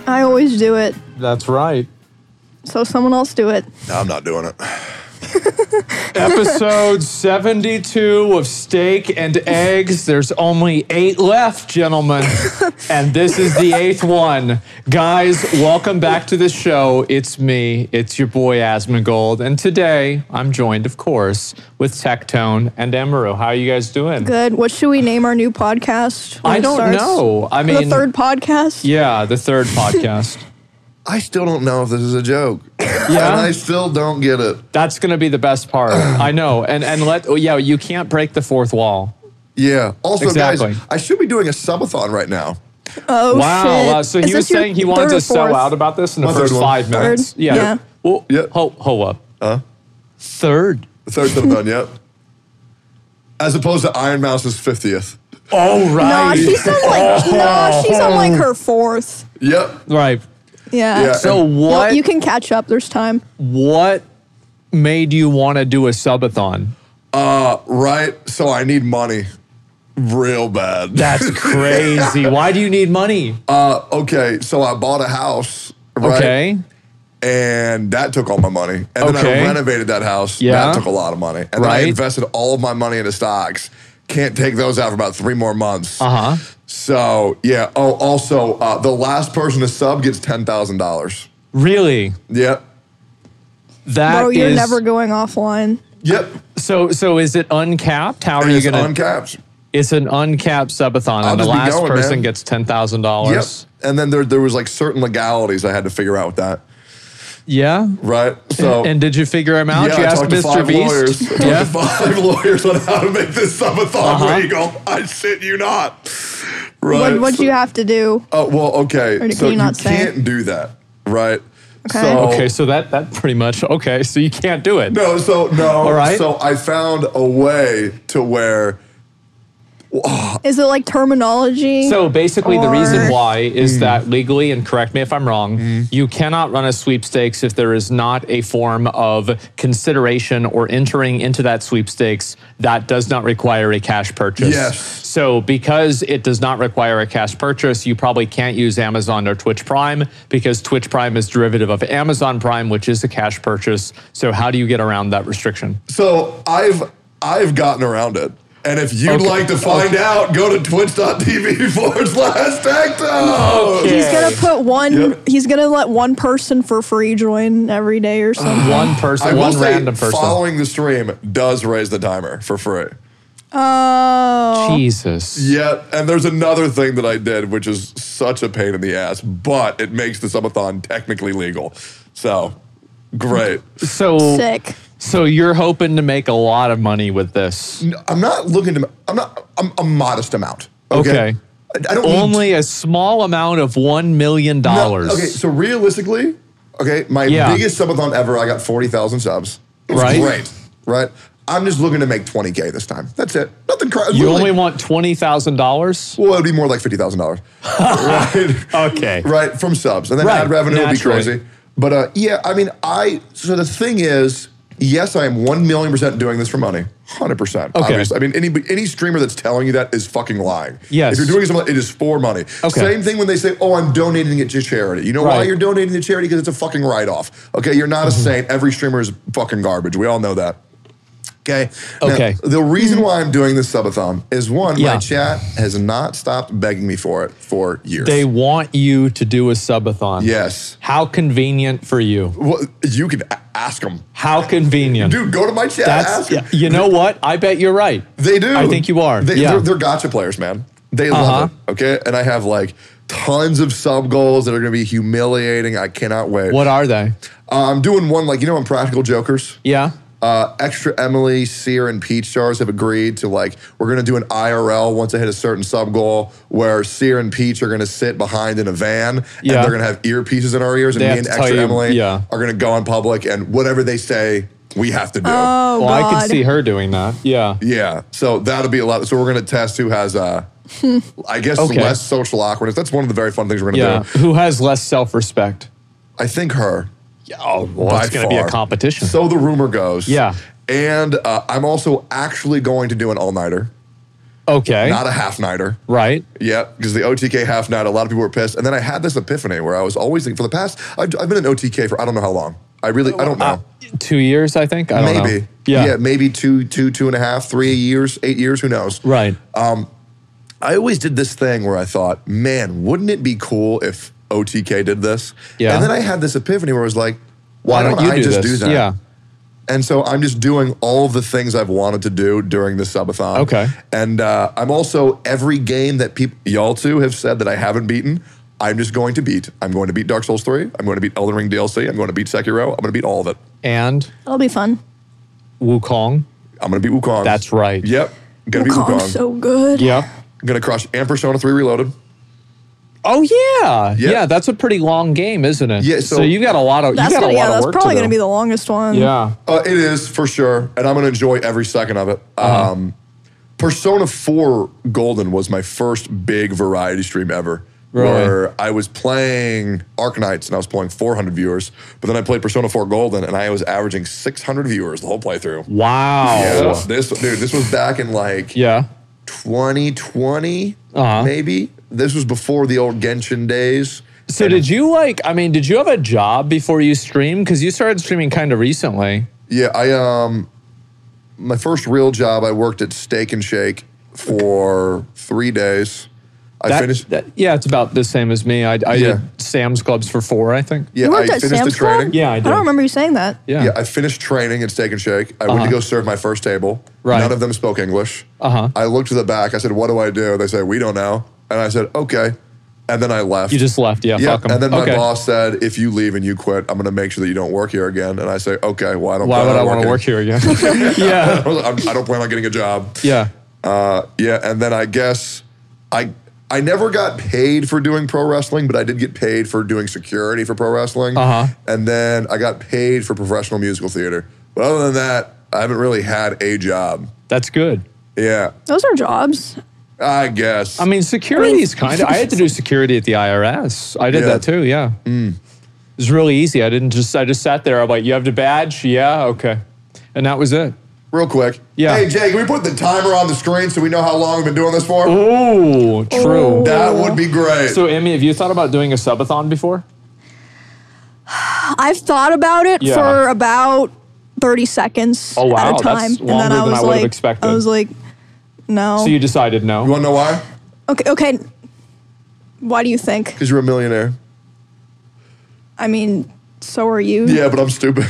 I always do it. That's right. So someone else do it. No, I'm not doing it. Episode 72 of Steak and Eggs. There's only 8 left, gentlemen. And this is the 8th one. Guys, welcome back to the show. It's me. It's your boy, Asmongold. And today, I'm joined, of course, with Tectone and Emeril. How are you guys doing? Good. What should we name our new podcast? I don't know. I mean... The third podcast? Yeah, the third podcast. I still don't know if this is a joke. Yeah? And I still don't get it. That's going to be the best part. I know. And you can't break the fourth wall. Yeah. Also, Exactly. guys, I should be doing a subathon right now. Oh, Wow. shit. So Is he was this your saying he wanted third to or sell fourth? out about this in the My first third one. 5 minutes. Third? Yeah. Well, Yeah. hold up. Huh? Third. The third subathon, yep. As opposed to Iron Mouse's 50th. Oh, Nah, right. she's on like her fourth. Yep. Right. Yeah. Yeah. So Well, what you can catch up. There's time. what made you want to do a subathon? Right. So I need money real bad. That's crazy. Why do you need money? Okay. So I bought a house. Right? Okay. And that took all my money. And then Okay. I renovated that house. Yeah. That took a lot of money. And then I Right. invested all of my money into stocks. Can't take those out for about 3 more months. Uh-huh. So, yeah. Oh, also, the last person to sub gets $10,000. Really? Yep. That Bro, you're is- never going offline. Yep. So is it uncapped? How are And you it's going to... uncapped. It's an uncapped subathon, I'll and the just be last going, person man. gets $10,000. Yep. And then there was like certain legalities I had to figure out with that. Yeah? Right. So And did you figure him out? yeah, you I asked talked to Mr. 5 Beast? lawyers. I talked Yeah? to 5 lawyers on how to make this subathon Uh-huh. legal. I shit you not. Right. What'd you have to do? Oh, well, okay. Or So can you you not say? can't do that, right? Okay. So, Okay, so that pretty much, okay, so you can't do it. No, All right. So I found a way to where Is it like terminology? So basically, the reason Or- why is that legally, and correct me if I'm wrong, you cannot run a sweepstakes if there is not a form of consideration or entering into that sweepstakes that does not require a cash purchase. Yes. So because it does not require a cash purchase, you probably can't use Amazon or Twitch Prime because Twitch Prime is derivative of Amazon Prime, which is a cash purchase. So how do you get around that restriction? So I've gotten around it. And if you'd Okay. like to find out, go to twitch.tv/Tectone. Okay. He's gonna put one. Yep. He's gonna let one person for free join every day or something. One person, I will one say random person. following the stream does raise the timer for free. Oh. Jesus. Yeah, and there's another thing that I did, which is such a pain in the ass, but it makes the subathon technically legal. So, great. So Sick. So you're hoping to make a lot of money with this. I'm not looking to, I'm a modest amount. Okay. I don't need Only a small amount of $1 million. No, okay, so realistically, okay, my Yeah. biggest subathon ever, I got 40,000 subs. It was Right. great, right? I'm just looking to make 20K this time. That's it. Nothing crazy. You only want $20,000? Well, it'd be more like $50,000. Right? Okay. Right, from subs. And then Right, ad revenue would be naturally. crazy. But yeah, I mean, so the thing is, yes, I am 1,000,000% doing this for money. 100%. Okay. Obviously. I mean, any streamer that's telling you that is fucking lying. Yes. If you're doing something, it is for money. Okay. Same thing when they say, oh, I'm donating it to charity. You know why Right. you're donating to charity? Because it's a fucking write-off. Okay, you're not a saint. Every streamer is fucking garbage. We all know that. Okay. Okay. Now, the reason why I'm doing this subathon is one, Yeah. my chat has not stopped begging me for it for years. They want you to do a subathon. Yes. How convenient for you. Well, you can ask them. How convenient. Dude, go to my chat, ask them. You know what? I bet you're right. They do. I think you are. They, Yeah. they're gotcha players, man. They Uh-huh. love it. Okay. And I have like tons of sub goals that are going to be humiliating. I cannot wait. What are they? I'm doing one like, on Practical Jokers. Yeah. Extra Emily, Sear, and Peach Stars have agreed to we're going to do an IRL once I hit a certain sub goal where Sear and Peach are going to sit behind in a van and Yeah. they're going to have earpieces in our ears and They me have and to tell Extra you- Emily yeah. are going to go in public and whatever they say, we have to do. Oh Well, God. I could see her doing that. Yeah. Yeah, so that'll be a lot. So we're going to test who has, I guess, Okay. less social awkwardness. That's one of the very fun things we're going to Yeah. do. Who has less self-respect? I think her. Oh, well, By it's going to be a far. competition. So the rumor goes. Yeah. And I'm also actually going to do an all-nighter. Okay. not a half-nighter. Right. Yeah, because the OTK half night, a lot of people were pissed. And then I had this epiphany where I was always thinking, for the past, I've been in OTK for I don't know how long. I don't know. 2 years, I think. I don't know. Maybe. Yeah. Maybe two and a half, 3 years, 8 years, who knows? Right. I always did this thing where I thought, man, wouldn't it be cool if OTK did this? Yeah. And then I had this epiphany where I was like, why don't you I just do that? Yeah. And so I'm just doing all of the things I've wanted to do during the subathon. Okay. And I'm also, every game that y'all two have said that I haven't beaten, I'm just going to beat. I'm going to beat Dark Souls 3. I'm going to beat Elden Ring DLC. I'm going to beat Sekiro. I'm going to beat all of it. And That'll be fun. Wukong. I'm going to beat Wukong. That's right. Yep. Going to beat Wukong. Wukong's so good. Yeah. I'm going to crush and Persona 3 Reloaded. Oh yeah. Yeah. Yeah, that's a pretty long game, isn't it? Yeah, So so- you got a lot of That's of that's work probably to going to do. be the longest one. Yeah. It is, for sure. And I'm going to enjoy every second of it. Persona 4 Golden was my first big variety stream ever. Really? Where I was playing Arknights and I was pulling 400 viewers. But then I played Persona 4 Golden and I was averaging 600 viewers the whole playthrough. Wow. Yeah, this was back in like Yeah. 2020, Uh-huh. maybe. This was before the old Genshin days. So did you did you have a job before you streamed? Because you started streaming kind of recently. Yeah, my first real job, I worked at Steak and Shake for 3 days. I finished. Yeah, it's about the same as me. I Yeah. did Sam's Clubs for 4, I think. Yeah, You worked I at finished Sam's the training. Club? Yeah, I did. I don't remember you saying that. Yeah. Yeah, I finished training at Steak and Shake. I went to go serve my first table. Right. None of them spoke English. Uh-huh. I looked to the back. I said, "What do I do?" They said, "We don't know." And I said, "Okay." And then I left. You just left. Yeah. Yeah, Fuck 'em. and then my Okay. boss said, "If you leave and you quit, I'm going to make sure that you don't work here again." And I say, "Okay, well, I don't. Why plan would I on want to working." work here again? Yeah. I don't plan on getting a job. Yeah. Yeah, and then I guess I never got paid for doing pro wrestling, but I did get paid for doing security for pro wrestling. Uh-huh. And then I got paid for professional musical theater. But other than that, I haven't really had a job. That's good. Yeah, Those are jobs. I guess. I mean, security is kind of. I had to do security at the IRS. I did Yeah. that too. Yeah. It was really easy. I just sat there. I'm like, you have the badge? Yeah. Okay. And that was it. Real quick. Yeah. Hey, Jay, can we put the timer on the screen so we know how long we've been doing this for? Oh, true. That would be great. So, Emmy, have you thought about doing a subathon before? I've thought about it Yeah. for about 30 seconds Oh, wow, at a that's time. And longer then than I would've like, expected. I was like, no. So you decided you no. want to know why? Okay. Why do you think? Because you're a millionaire. I mean, so are you. Yeah, but I'm stupid.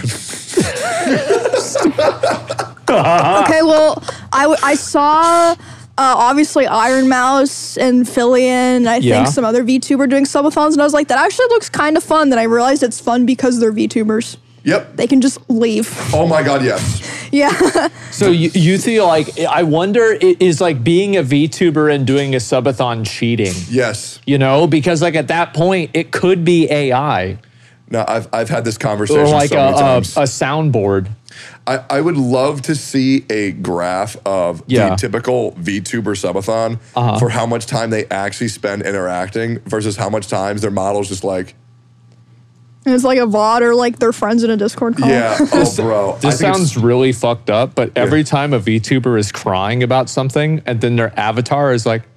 Okay, well, I saw obviously Iron Mouse and Fillion, I Yeah. think some other VTuber doing subathons, and I was like, that actually looks kind of fun. Then I realized it's fun because they're VTubers. Yep. They can just leave. Oh my God, yes. Yeah. So you feel like, I wonder, is like being a VTuber and doing a subathon cheating? Yes. You know, because like at that point, it could be AI No, I've had this conversation or like so many times. a soundboard. I would love to see a graph of Yeah. the typical VTuber subathon for how much time they actually spend interacting versus how much times their model's just like, And it's like a VOD or like their friends in a Discord call. yeah, oh, bro. This I think sounds really fucked up, but every time a VTuber is crying about something and then their avatar is like,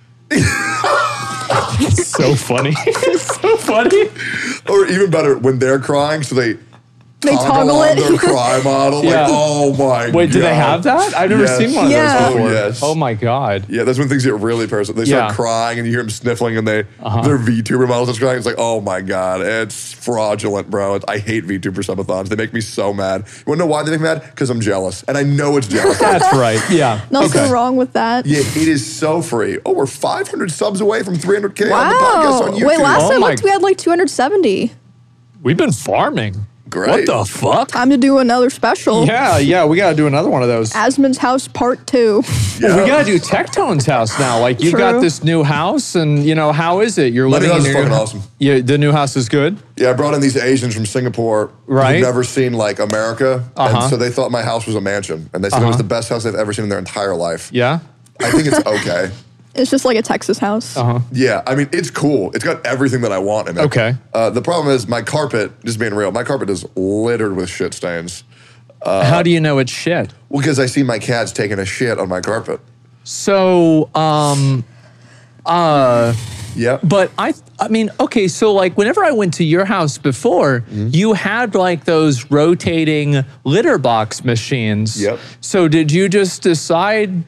it's so funny. It's so funny. or even better, when they're crying, so they toggle on it. their cry model. Yeah. Like, oh my God. Wait, do they have that? I've never Yes. seen one of Yeah. those Oh, before. yes. Oh my God. Yeah, that's when things get really personal. They start Yeah. crying and you hear them sniffling and their VTuber models are crying. It's like, oh my God, it's fraudulent, bro. I hate VTuber subathons. They make me so mad. You want to know why they make me mad? Because I'm jealous. And I know it's jealous. That's right. Yeah. Nothing wrong with that. Yeah, it is so free. Oh, we're 500 subs away from 300K on the podcast Wow. on YouTube. Wait, last Oh I my- looked, we had like 270. We've been farming. Great. What the fuck? Time to do another special. Yeah, we gotta do another one of those. Asmon's House Part 2. Well, we gotta do Tectone's house now. Like you've got True. this new house, and you know how is it? You're My new living house in is your fucking new awesome. Yeah, the new house is good. Yeah, I brought in these Asians from Singapore Right. who've never seen like America. And so they thought my house was a mansion. And they said it was the best house they've ever seen in their entire life. Yeah. I think it's okay. It's just like a Texas house. Yeah, I mean, it's cool. It's got everything that I want in it. Okay. The problem is my carpet, just being real, my carpet is littered with shit stains. How do you know it's shit? Well, because I see my cats taking a shit on my carpet. So, Yep. but I mean, okay, so like whenever I went to your house before, you had like those rotating litter box machines. Yep. So did you just decide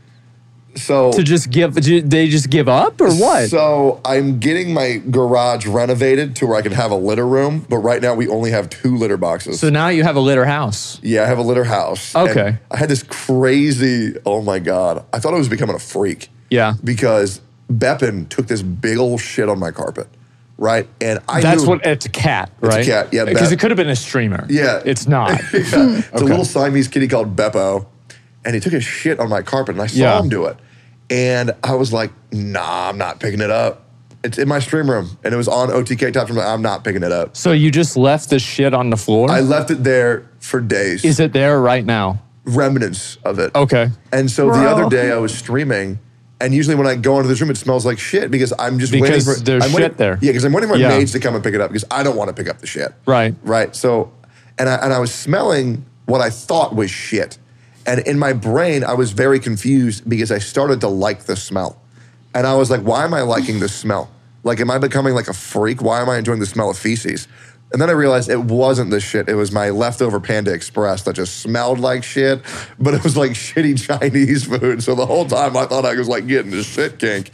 So to just they just give up or what? So I'm getting my garage renovated to where I can have a litter room, but right now we only have 2 litter boxes. So now you have a litter house. Yeah, I have a litter house. Okay. And I had this crazy, oh my God. I thought I was becoming a freak. Yeah. Because Beppin took this big old shit on my carpet, right? And That's what, it's a cat, right? It's a cat, yeah. Because it could have been a streamer. Yeah. It's not. Yeah. It's a little Siamese kitty called Beppo. And he took his shit on my carpet, and I saw him do it. And I was like, nah, I'm not picking it up. It's in my stream room, and it was on OTK Top. I'm not picking it up. So you just left the shit on the floor? I left it there for days. Is it there right now? Remnants of it. Okay. And so the Bro. other day I was streaming, and usually when I go into this room, it smells like shit because I'm just waiting for... there's shit there. Yeah, because I'm waiting for my Yeah. maids to come and pick it up because I don't want to pick up the shit. Right. Right. So, and I was smelling what I thought was shit. And in my brain, I was very confused because I started to like the smell. And I was like, why am I liking this smell? Like, am I becoming like a freak? Why am I enjoying the smell of feces? And then I realized it wasn't this shit. It was my leftover Panda Express that just smelled like shit, but it was like shitty Chinese food. So the whole time I thought I was like getting this shit kink.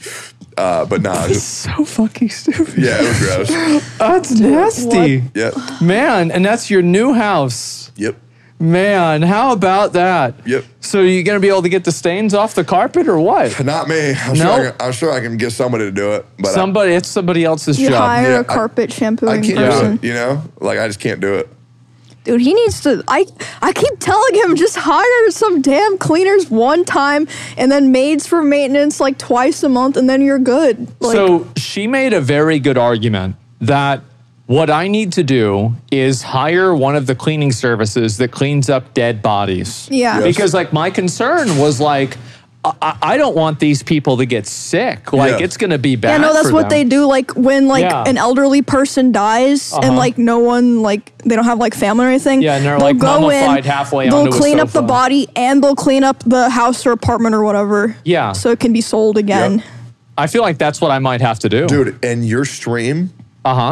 But nah. It's so fucking stupid. Yeah, it was gross. That's nasty. Yep. Man, and that's your new house. Yep. Man, how about that? Yep. So you gonna be able to get the stains off the carpet or what? Not me. I'm sure I can get somebody to do it. But It's somebody else's You job. hire Yeah, a carpet I shampooing can't person. do it, you know? Like, I just can't do it. Dude, he needs to. I keep telling him just hire some damn cleaners one time and then maids for maintenance like twice a month and then you're good. Like, So she made a very good argument that what I need to do is hire one of the cleaning services that cleans up dead bodies. Yeah. Yes. Because like my concern was like, I don't want these people to get sick. Like Yeah. it's going to be bad. yeah, no, that's for what them. they do. Like when like Yeah. an elderly person dies and like no one like they don't have like family or anything. Yeah, and they're, they'll like, go mummified in, halfway they'll onto a clean up the sofa. body and they'll clean up the house or apartment or whatever. Yeah. So it can be sold again. Yep. I feel like that's what I might have to do. Dude, and your stream, Uh-huh.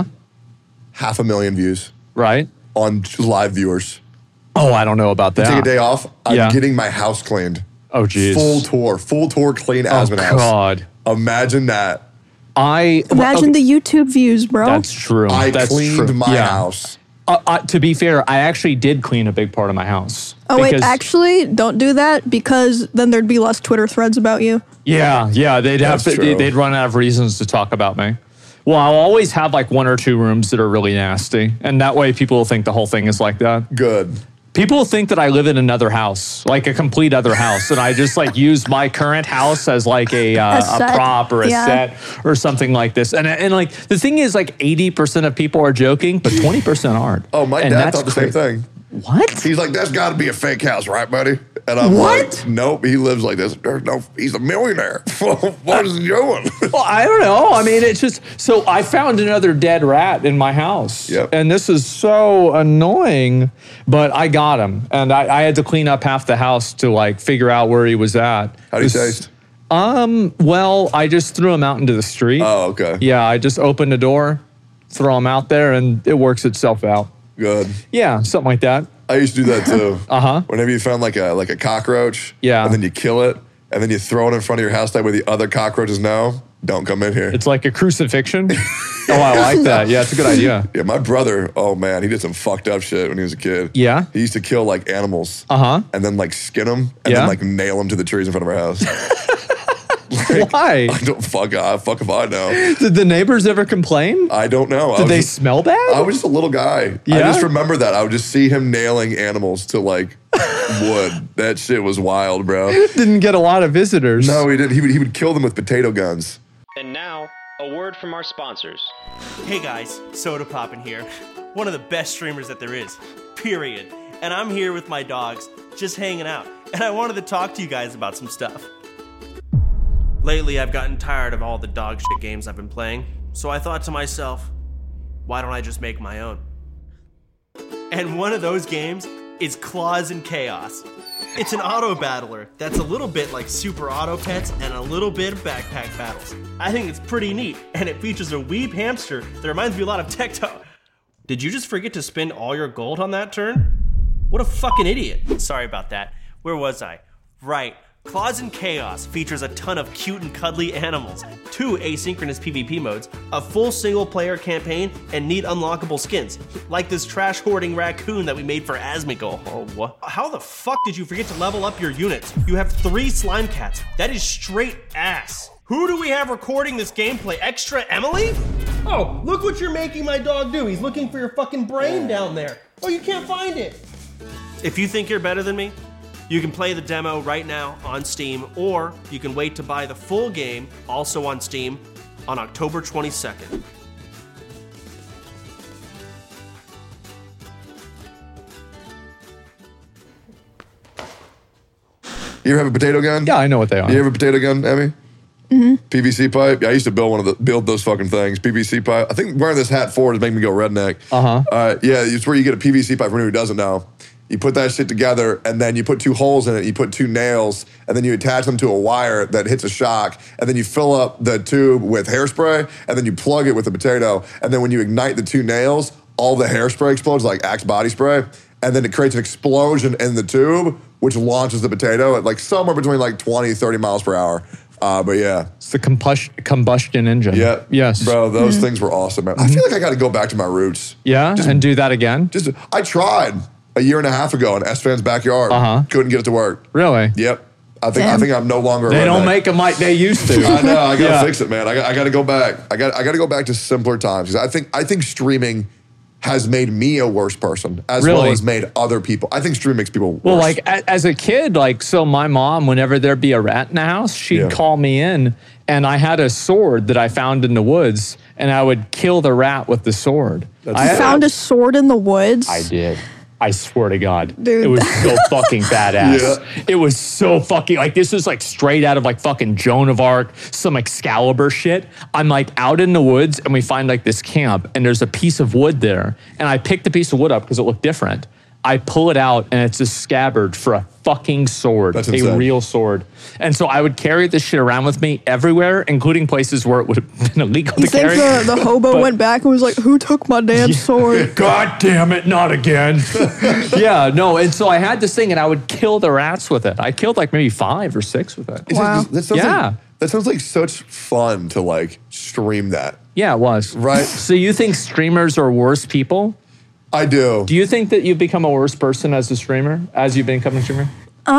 500,000 views Right? on live viewers. Oh, I don't know about that. Take a day off, I'm Yeah. getting my house cleaned. Oh, geez. Full tour clean Oh, Asman house. God. Imagine that. Imagine the YouTube views, bro. That's true. I That's cleaned true. my Yeah. house. To be fair, I actually did clean a big part of my house. Oh wait, because- actually, don't do that because then there'd be less Twitter threads about you. Yeah, they'd have That's to, true. they'd run out of reasons to talk about me. Well, I'll always have like 1 or 2 rooms that are really nasty, and that way people will think the whole thing is like that. Good. People think that I live in another house, like a complete other house, and I just like use my current house as like a set. prop or a Yeah. set or something like this. And like the thing is, like 80% of people are joking, but 20% aren't. Oh, my And dad that's thought the same cra- thing. What? He's like, that's got to be a fake house, right, buddy? And I'm What? like, nope, he lives like this. There's no, he's a millionaire. What is he doing? Well, I don't know. I mean, it's just so I found another dead rat in my house, Yep. and this is so annoying. But I got him, and I had to clean up half the house to like figure out where he was at. How do you taste? Well, I just threw him out into the street. Oh, okay. Yeah, I just opened the door, throw him out there, and it works itself out. Good. Yeah, something like that. I used to do that too. Uh-huh. Whenever you found like a cockroach, Yeah. and then you kill it, and then you throw it in front of your house that way the other cockroaches know, don't come in here. It's like a crucifixion. Oh, I like that. Yeah, it's a good idea. Yeah, my brother, oh man, he did some fucked up shit when he was a kid. Yeah? He used to kill like animals. Uh-huh. And then like skin them and Yeah? then like nail them to the trees in front of our house. Why? I don't fuck if I know. Did the neighbors ever complain? I don't know. Did they smell bad? I was just a little guy. Yeah? I just remember that. I would just see him nailing animals to like wood. That shit was wild, bro. Didn't get a lot of visitors. No, he didn't. He would kill them with potato guns. And now, a word from our sponsors. Hey guys, Soda Poppin' here. One of the best streamers that there is, period. And I'm here with my dogs, just hanging out. And I wanted to talk to you guys about some stuff. Lately, I've gotten tired of all the dog shit games I've been playing, so I thought to myself, why don't I just make my own? And one of those games is Claws and Chaos. It's an auto battler that's a little bit like Super Auto Pets and a little bit of Backpack Battles. I think it's pretty neat, and it features a weeb hamster that reminds me a lot of Tecto. Did you just forget to spend all your gold on that turn? What a fucking idiot. Sorry about that. Where was I? Right. Claws and Chaos features a ton of cute and cuddly animals, 2 asynchronous PvP modes, a full single-player campaign, and neat unlockable skins, like this trash-hoarding raccoon that we made for Asmongold. Oh, what? How the fuck did you forget to level up your units? You have 3 slime cats. That is straight ass. Who do we have recording this gameplay? Extra Emily? Oh, look what you're making my dog do. He's looking for your fucking brain down there. Oh, you can't find it. If you think you're better than me, you can play the demo right now on Steam, or you can wait to buy the full game, also on Steam, on October 22nd. You ever have a potato gun? Yeah, I know what they are. You ever have a potato gun, Emmy? PVC pipe. Yeah, I used to build those fucking things. PVC pipe. I think wearing this hat forward is making me go redneck. Yeah, it's where you get a PVC pipe for anyone who doesn't know. You put that shit together, and then you put 2 holes in it. You put 2 nails, and then you attach them to a wire that hits a shock, and then you fill up the tube with hairspray, and then you plug it with a potato, and then when you ignite the 2 nails, all the hairspray explodes like Axe body spray, and then it creates an explosion in the tube, which launches the potato at like somewhere between like 20, 30 miles per hour. But yeah. It's the combustion engine. Yeah. Yes. Bro, those things were awesome, man. I feel like I got to go back to my roots. Yeah, and do that again? I tried a year and a half ago in S-Fan's backyard. Couldn't get it to work. Really? Yep. I think I'm no longer. They don't make them like they used to. I know. I gotta fix it, man. I gotta go back. I gotta go back to simpler times. I think streaming has made me a worse person as well as made other people. I think streaming makes people worse. Well, like as a kid, so my mom, whenever there'd be a rat in the house, she'd call me in, and I had a sword that I found in the woods, and I would kill the rat with the sword. You found a sword in the woods? I did. I swear to God. Dude. It was so fucking badass. It was so fucking, this is straight out of fucking Joan of Arc, some Excalibur shit. I'm out in the woods, and we find this camp, and there's a piece of wood there. And I picked the piece of wood up because it looked different. I pull it out, and it's a scabbard for a fucking sword. That's insane. A real sword. And so I would carry this shit around with me everywhere, including places where it would have been illegal to carry. You think the hobo went back and was like, who took my damn sword? God damn it, not again. Yeah, no, and so I had this thing, and I would kill the rats with it. I killed maybe 5 or 6 with it. Wow. That sounds like such fun to stream that. Yeah, it was. Right. So you think streamers are worse people? I do. Do you think that you've become a worse person as a streamer, as you've become a streamer?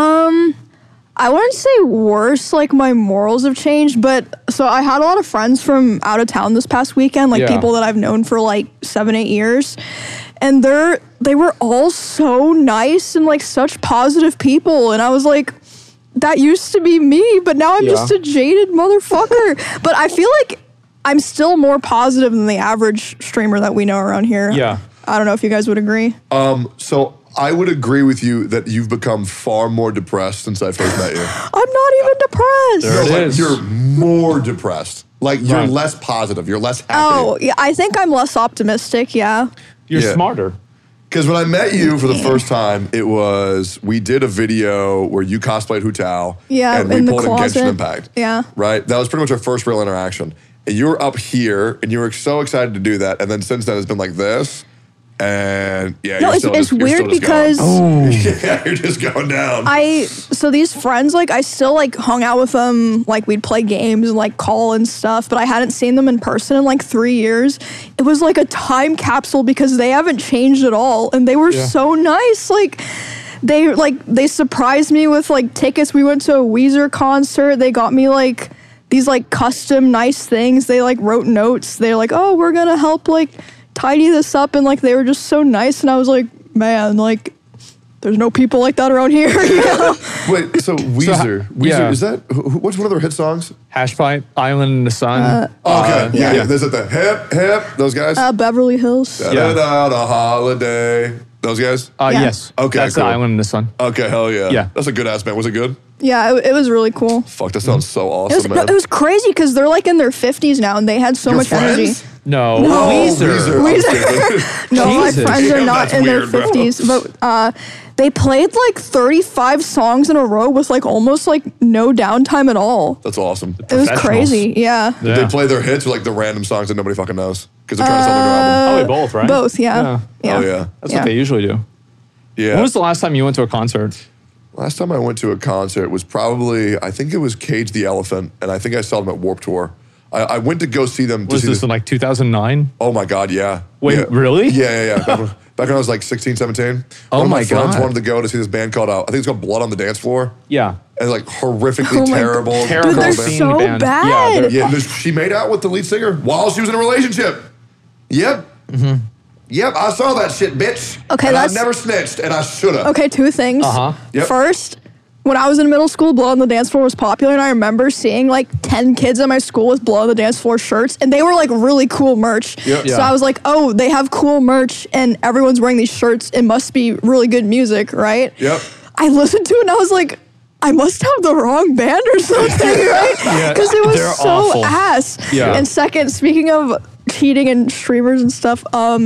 I wouldn't say worse, my morals have changed, but so I had a lot of friends from out of town this past weekend, people that I've known for 7-8 years, and they were all so nice and such positive people, and I was like, that used to be me, but now I'm just a jaded motherfucker. But I feel like I'm still more positive than the average streamer that we know around here. Yeah. I don't know if you guys would agree. So I would agree with you that you've become far more depressed since I first met you. I'm not even depressed. There it is. You're more depressed. You're less positive. You're less happy. Oh, yeah. I think I'm less optimistic, yeah. You're smarter. Because when I met you for the first time, we did a video where you cosplayed Hu Tao. Yeah, and we in the pulled in closet. Genshin Impact. Yeah. Right? That was pretty much our first real interaction. And you were up here, and you were so excited to do that. And then since then, it's been like this. And yeah, no, it's weird because yeah, you're just going down. So these friends, I still hung out with them, we'd play games and call and stuff, but I hadn't seen them in person in 3 years. It was a time capsule because they haven't changed at all, and they were so nice. They surprised me with tickets. We went to a Weezer concert. They got me these custom nice things. They wrote notes. They're oh, we're gonna help tidy this up, and they were just so nice, and I was like, man, there's no people like that around here. You know? Wait, so Weezer, is that what's one of their hit songs? Hashpipe, Island in the Sun. Okay, yeah. There's the hip, those guys. Beverly Hills. Da-da-da, a holiday. Those guys. Yes. Okay, that's cool. the Island in the Sun. Okay, hell yeah. Yeah, that's a good ass band. Was it good? Yeah, it was really cool. Fuck, that sounds so awesome, man. It was crazy because they're in their 50s now, and they had so much energy. No, Weezer. Weezer. No, my friends are not in their weird, 50s, but They played like 35 songs in a row with like almost like no downtime at all. That's awesome. It was crazy. Yeah. Did they play their hits or like the random songs that nobody fucking knows? Because they're trying to sell their new album. Probably both, right? Both, yeah. Oh, yeah. That's what they usually do. Yeah. When was the last time you went to a concert? Last time I went to a concert was probably, I think it was Cage the Elephant, and I think I saw them at Warped Tour. I went to go see them. Was this in like 2009? Oh my God, yeah. Wait, Yeah. really? Yeah. Back when I was like 16, 17. Oh One of my my friends God. wanted to go to see this band called, I think it's called Blood on the Dance Floor. Yeah. And like horrifically Oh my terrible. God. Terrible Dude, they're band. scene so band. bad. Yeah, they're- Yeah, she made out with the lead singer while she was in a relationship. Yep. Yep, I saw that shit, bitch. Okay, and that's- I never snitched, and I should have. Okay, two things. Yep. First, when I was in middle school, Blood on the Dance Floor was popular, and I remember seeing like 10 kids at my school with Blood on the Dance Floor shirts, and they were like really cool merch. Yep. So Yeah. I was like, oh, they have cool merch, and everyone's wearing these shirts. It must be really good music, right? Yep. I listened to it, and I was like, I must have the wrong band or something, right? Yeah, Because it was they're so awful. ass. Yeah. And second, speaking of cheating and streamers and stuff,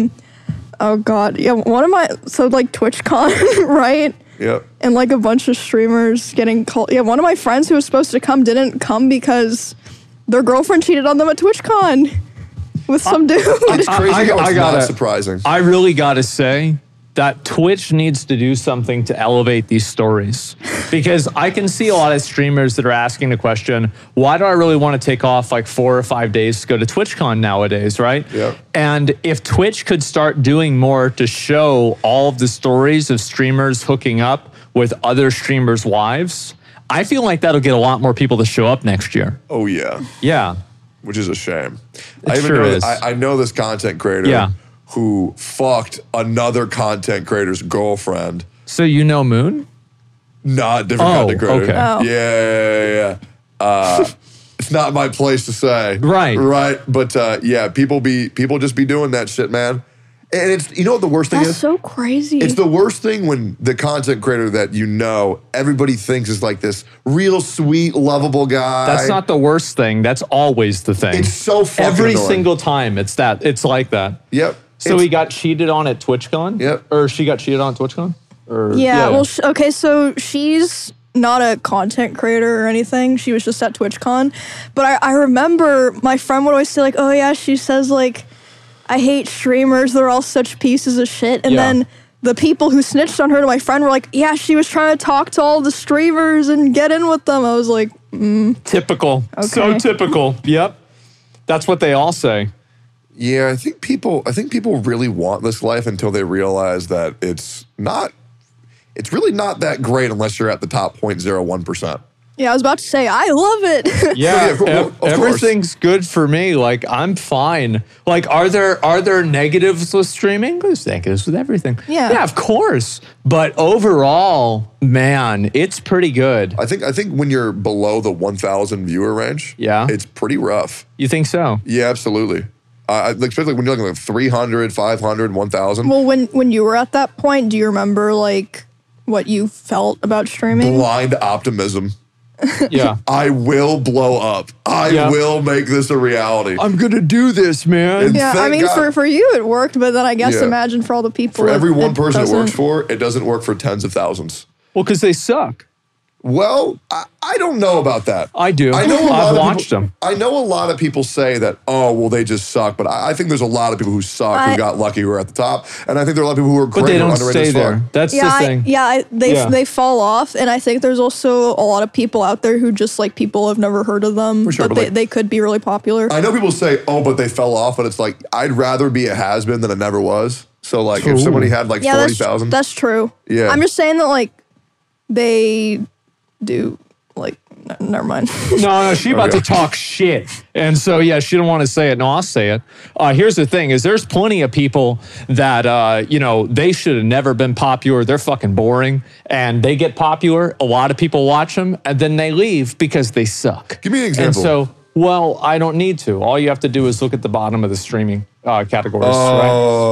oh God, yeah, one of my, so like TwitchCon, right? Yep. And like a bunch of streamers getting called. Yeah, one of my friends who was supposed to come didn't come because their girlfriend cheated on them at TwitchCon with some dude. It's crazy how it's gotta- not surprising. I really got to say that Twitch needs to do something to elevate these stories, because I can see a lot of streamers that are asking the question, why do I really want to take off like 4 or 5 days to go to TwitchCon nowadays, right? Yep. And if Twitch could start doing more to show all of the stories of streamers hooking up with other streamers' wives, I feel like that'll get a lot more people to show up next year. Oh, yeah. Yeah. Which is a shame. sure know, is. I know this content creator Yeah. who fucked another content creator's girlfriend. So you know Moon? Not different Oh, content creator. okay. Oh. Yeah. It's not my place to say. Right. Right. But yeah, people just be doing that shit, man. And it's, you know what the worst thing That's is? so crazy. It's the worst thing when the content creator that you know, everybody thinks is like this real sweet, lovable guy. That's not the worst thing. That's always the thing. It's so fucking Every annoying. single time it's that. It's like that. Yep. So he got cheated on at TwitchCon? Yep. Or she got cheated on at TwitchCon? Or, yeah, well, okay, so she's not a content creator or anything. She was just at TwitchCon. But I remember my friend would always say, like, oh, yeah, she says, like, I hate streamers. They're all such pieces of shit. And Yeah. then the people who snitched on her to my friend were like, yeah, she was trying to talk to all the streamers and get in with them. I was like, Typical. So Okay. typical. Yep. That's what they all say. Yeah, I think people really want this life until they realize that it's really not that great unless you're at the top 0.01%. yeah, I was about to say, I love it. Yeah, of course. everything's good for me. Like, I'm fine. Like, are there negatives with streaming? There's negatives with everything. Yeah. of course. But overall, man, it's pretty good. I think when you're below the 1,000 viewer range, Yeah. it's pretty rough. You think so? Yeah, absolutely. Especially when you're looking at 300, 500, 1,000. Well, when you were at that point, do you remember, like, what you felt about streaming? Blind optimism. Yeah. I will blow up. I Yeah. will make this a reality. I'm gonna do this, man. And Yeah, I thank mean, God. for you it worked, but then I guess Yeah. imagine for all the people. For every one it person it works doesn't. for, it doesn't work for tens of thousands. Well, because they suck. Well, I don't know about that. I do. I know a lot I've of watched people, them. I know a lot of people say that, oh, well, they just suck. But I think there's a lot of people who suck who I- got lucky who are at the top. And I think there are a lot of people who are great But they who are don't underrated stay as there. fuck. That's Yeah, the thing. they Yeah. fall off, and I think there's also a lot of people out there who just like people have never heard of them, For sure, but but, like- they could be really popular. I know people say, oh, but they fell off. But it's like, I'd rather be a has-been than a never was. So, like, True. if somebody had like yeah, 40,000. that's true. Yeah. I'm just saying that like they do like never mind. No, she's about Okay. to talk shit. And so, yeah, she don't want to say it. No, I'll say it. Here's the thing is there's plenty of people that, they should have never been popular. They're fucking boring. And they get popular. A lot of people watch them and then they leave because they suck. Give me an example. And so, well, I don't need to. All you have to do is look at the bottom of the streaming categories, right?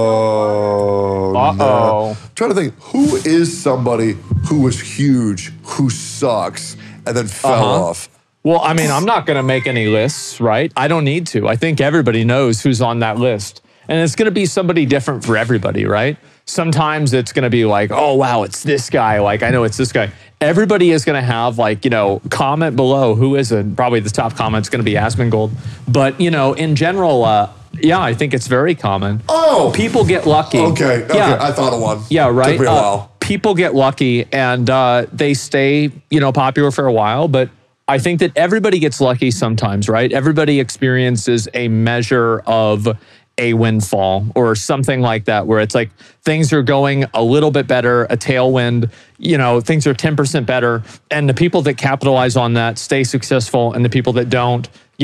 Oh, Uh-oh. no. I'm trying to think, who is somebody who was huge, who sucks, and then fell Uh-huh. off? Well, I mean, I'm not going to make any lists, right? I don't need to. I think everybody knows who's on that list. And it's going to be somebody different for everybody, right? sometimes it's going to be like, oh, wow, it's this guy. Like, I know it's this guy. Everybody is going to have like, comment below who is it. Probably the top comment is going to be Asmongold. But, in general, yeah, I think it's very common. Oh! People get lucky. Okay, Yeah. I thought of one. Yeah, right. Took me a while. People get lucky and they stay, popular for a while. But I think that everybody gets lucky sometimes, right? Everybody experiences a measure of a windfall or something like that, where it's like things are going a little bit better, a tailwind, things are 10% better. And the people that capitalize on that stay successful. And the people that don't,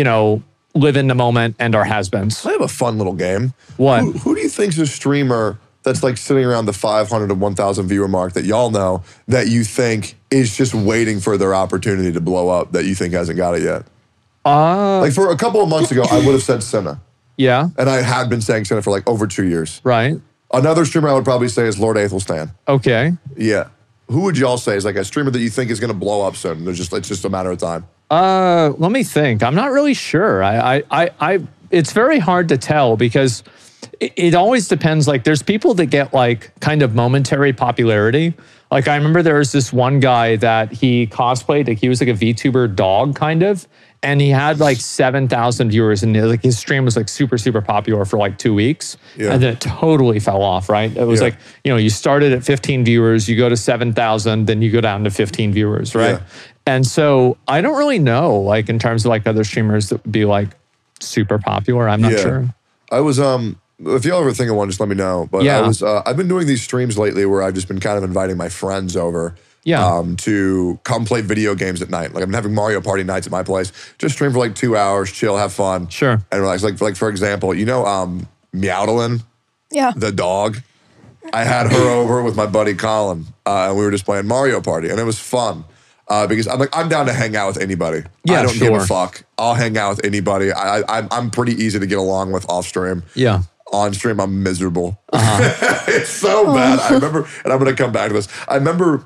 live in the moment and are has-beens. I have a fun little game. What? Who do you think's a streamer that's like sitting around the 500 to 1,000 viewer mark that y'all know that you think is just waiting for their opportunity to blow up that you think hasn't got it yet? Like for a couple of months ago, I would have said Senna. Yeah. And I had been saying Senna for like over 2 years. Right. Another streamer I would probably say is Lord Aethelstan. Okay. Yeah. Who would y'all say is like a streamer that you think is going to blow up soon? It's just a matter of time. Let me think. I'm not really sure. It's very hard to tell because it always depends. Like there's people that get like kind of momentary popularity. Like I remember there was this one guy that he cosplayed, like he was like a VTuber dog kind of, and he had like 7,000 viewers and like his stream was like super, super popular for like 2 weeks. Yeah. And then it totally fell off, right? It was like, you started at 15 viewers, you go to 7,000, then you go down to 15 viewers, right? Yeah. And so I don't really know, like in terms of like other streamers that would be like super popular. I'm not sure. I was, if y'all ever think of one, just let me know. But Yeah. I've been doing these streams lately where I've just been kind of inviting my friends over. Yeah. To come play video games at night. Like I've been having Mario Party nights at my place. Just stream for like 2 hours, chill, have fun. Sure. And relax. Like for example, Meowdalin, Yeah. the dog. I had her over with my buddy Colin, and we were just playing Mario Party, and it was fun. Because I'm down to hang out with anybody. Yeah, I don't give sure. a fuck. I'll hang out with anybody. I'm pretty easy to get along with off stream. Yeah. On stream, I'm miserable. It's so bad. I remember, and I'm going to come back to this. I remember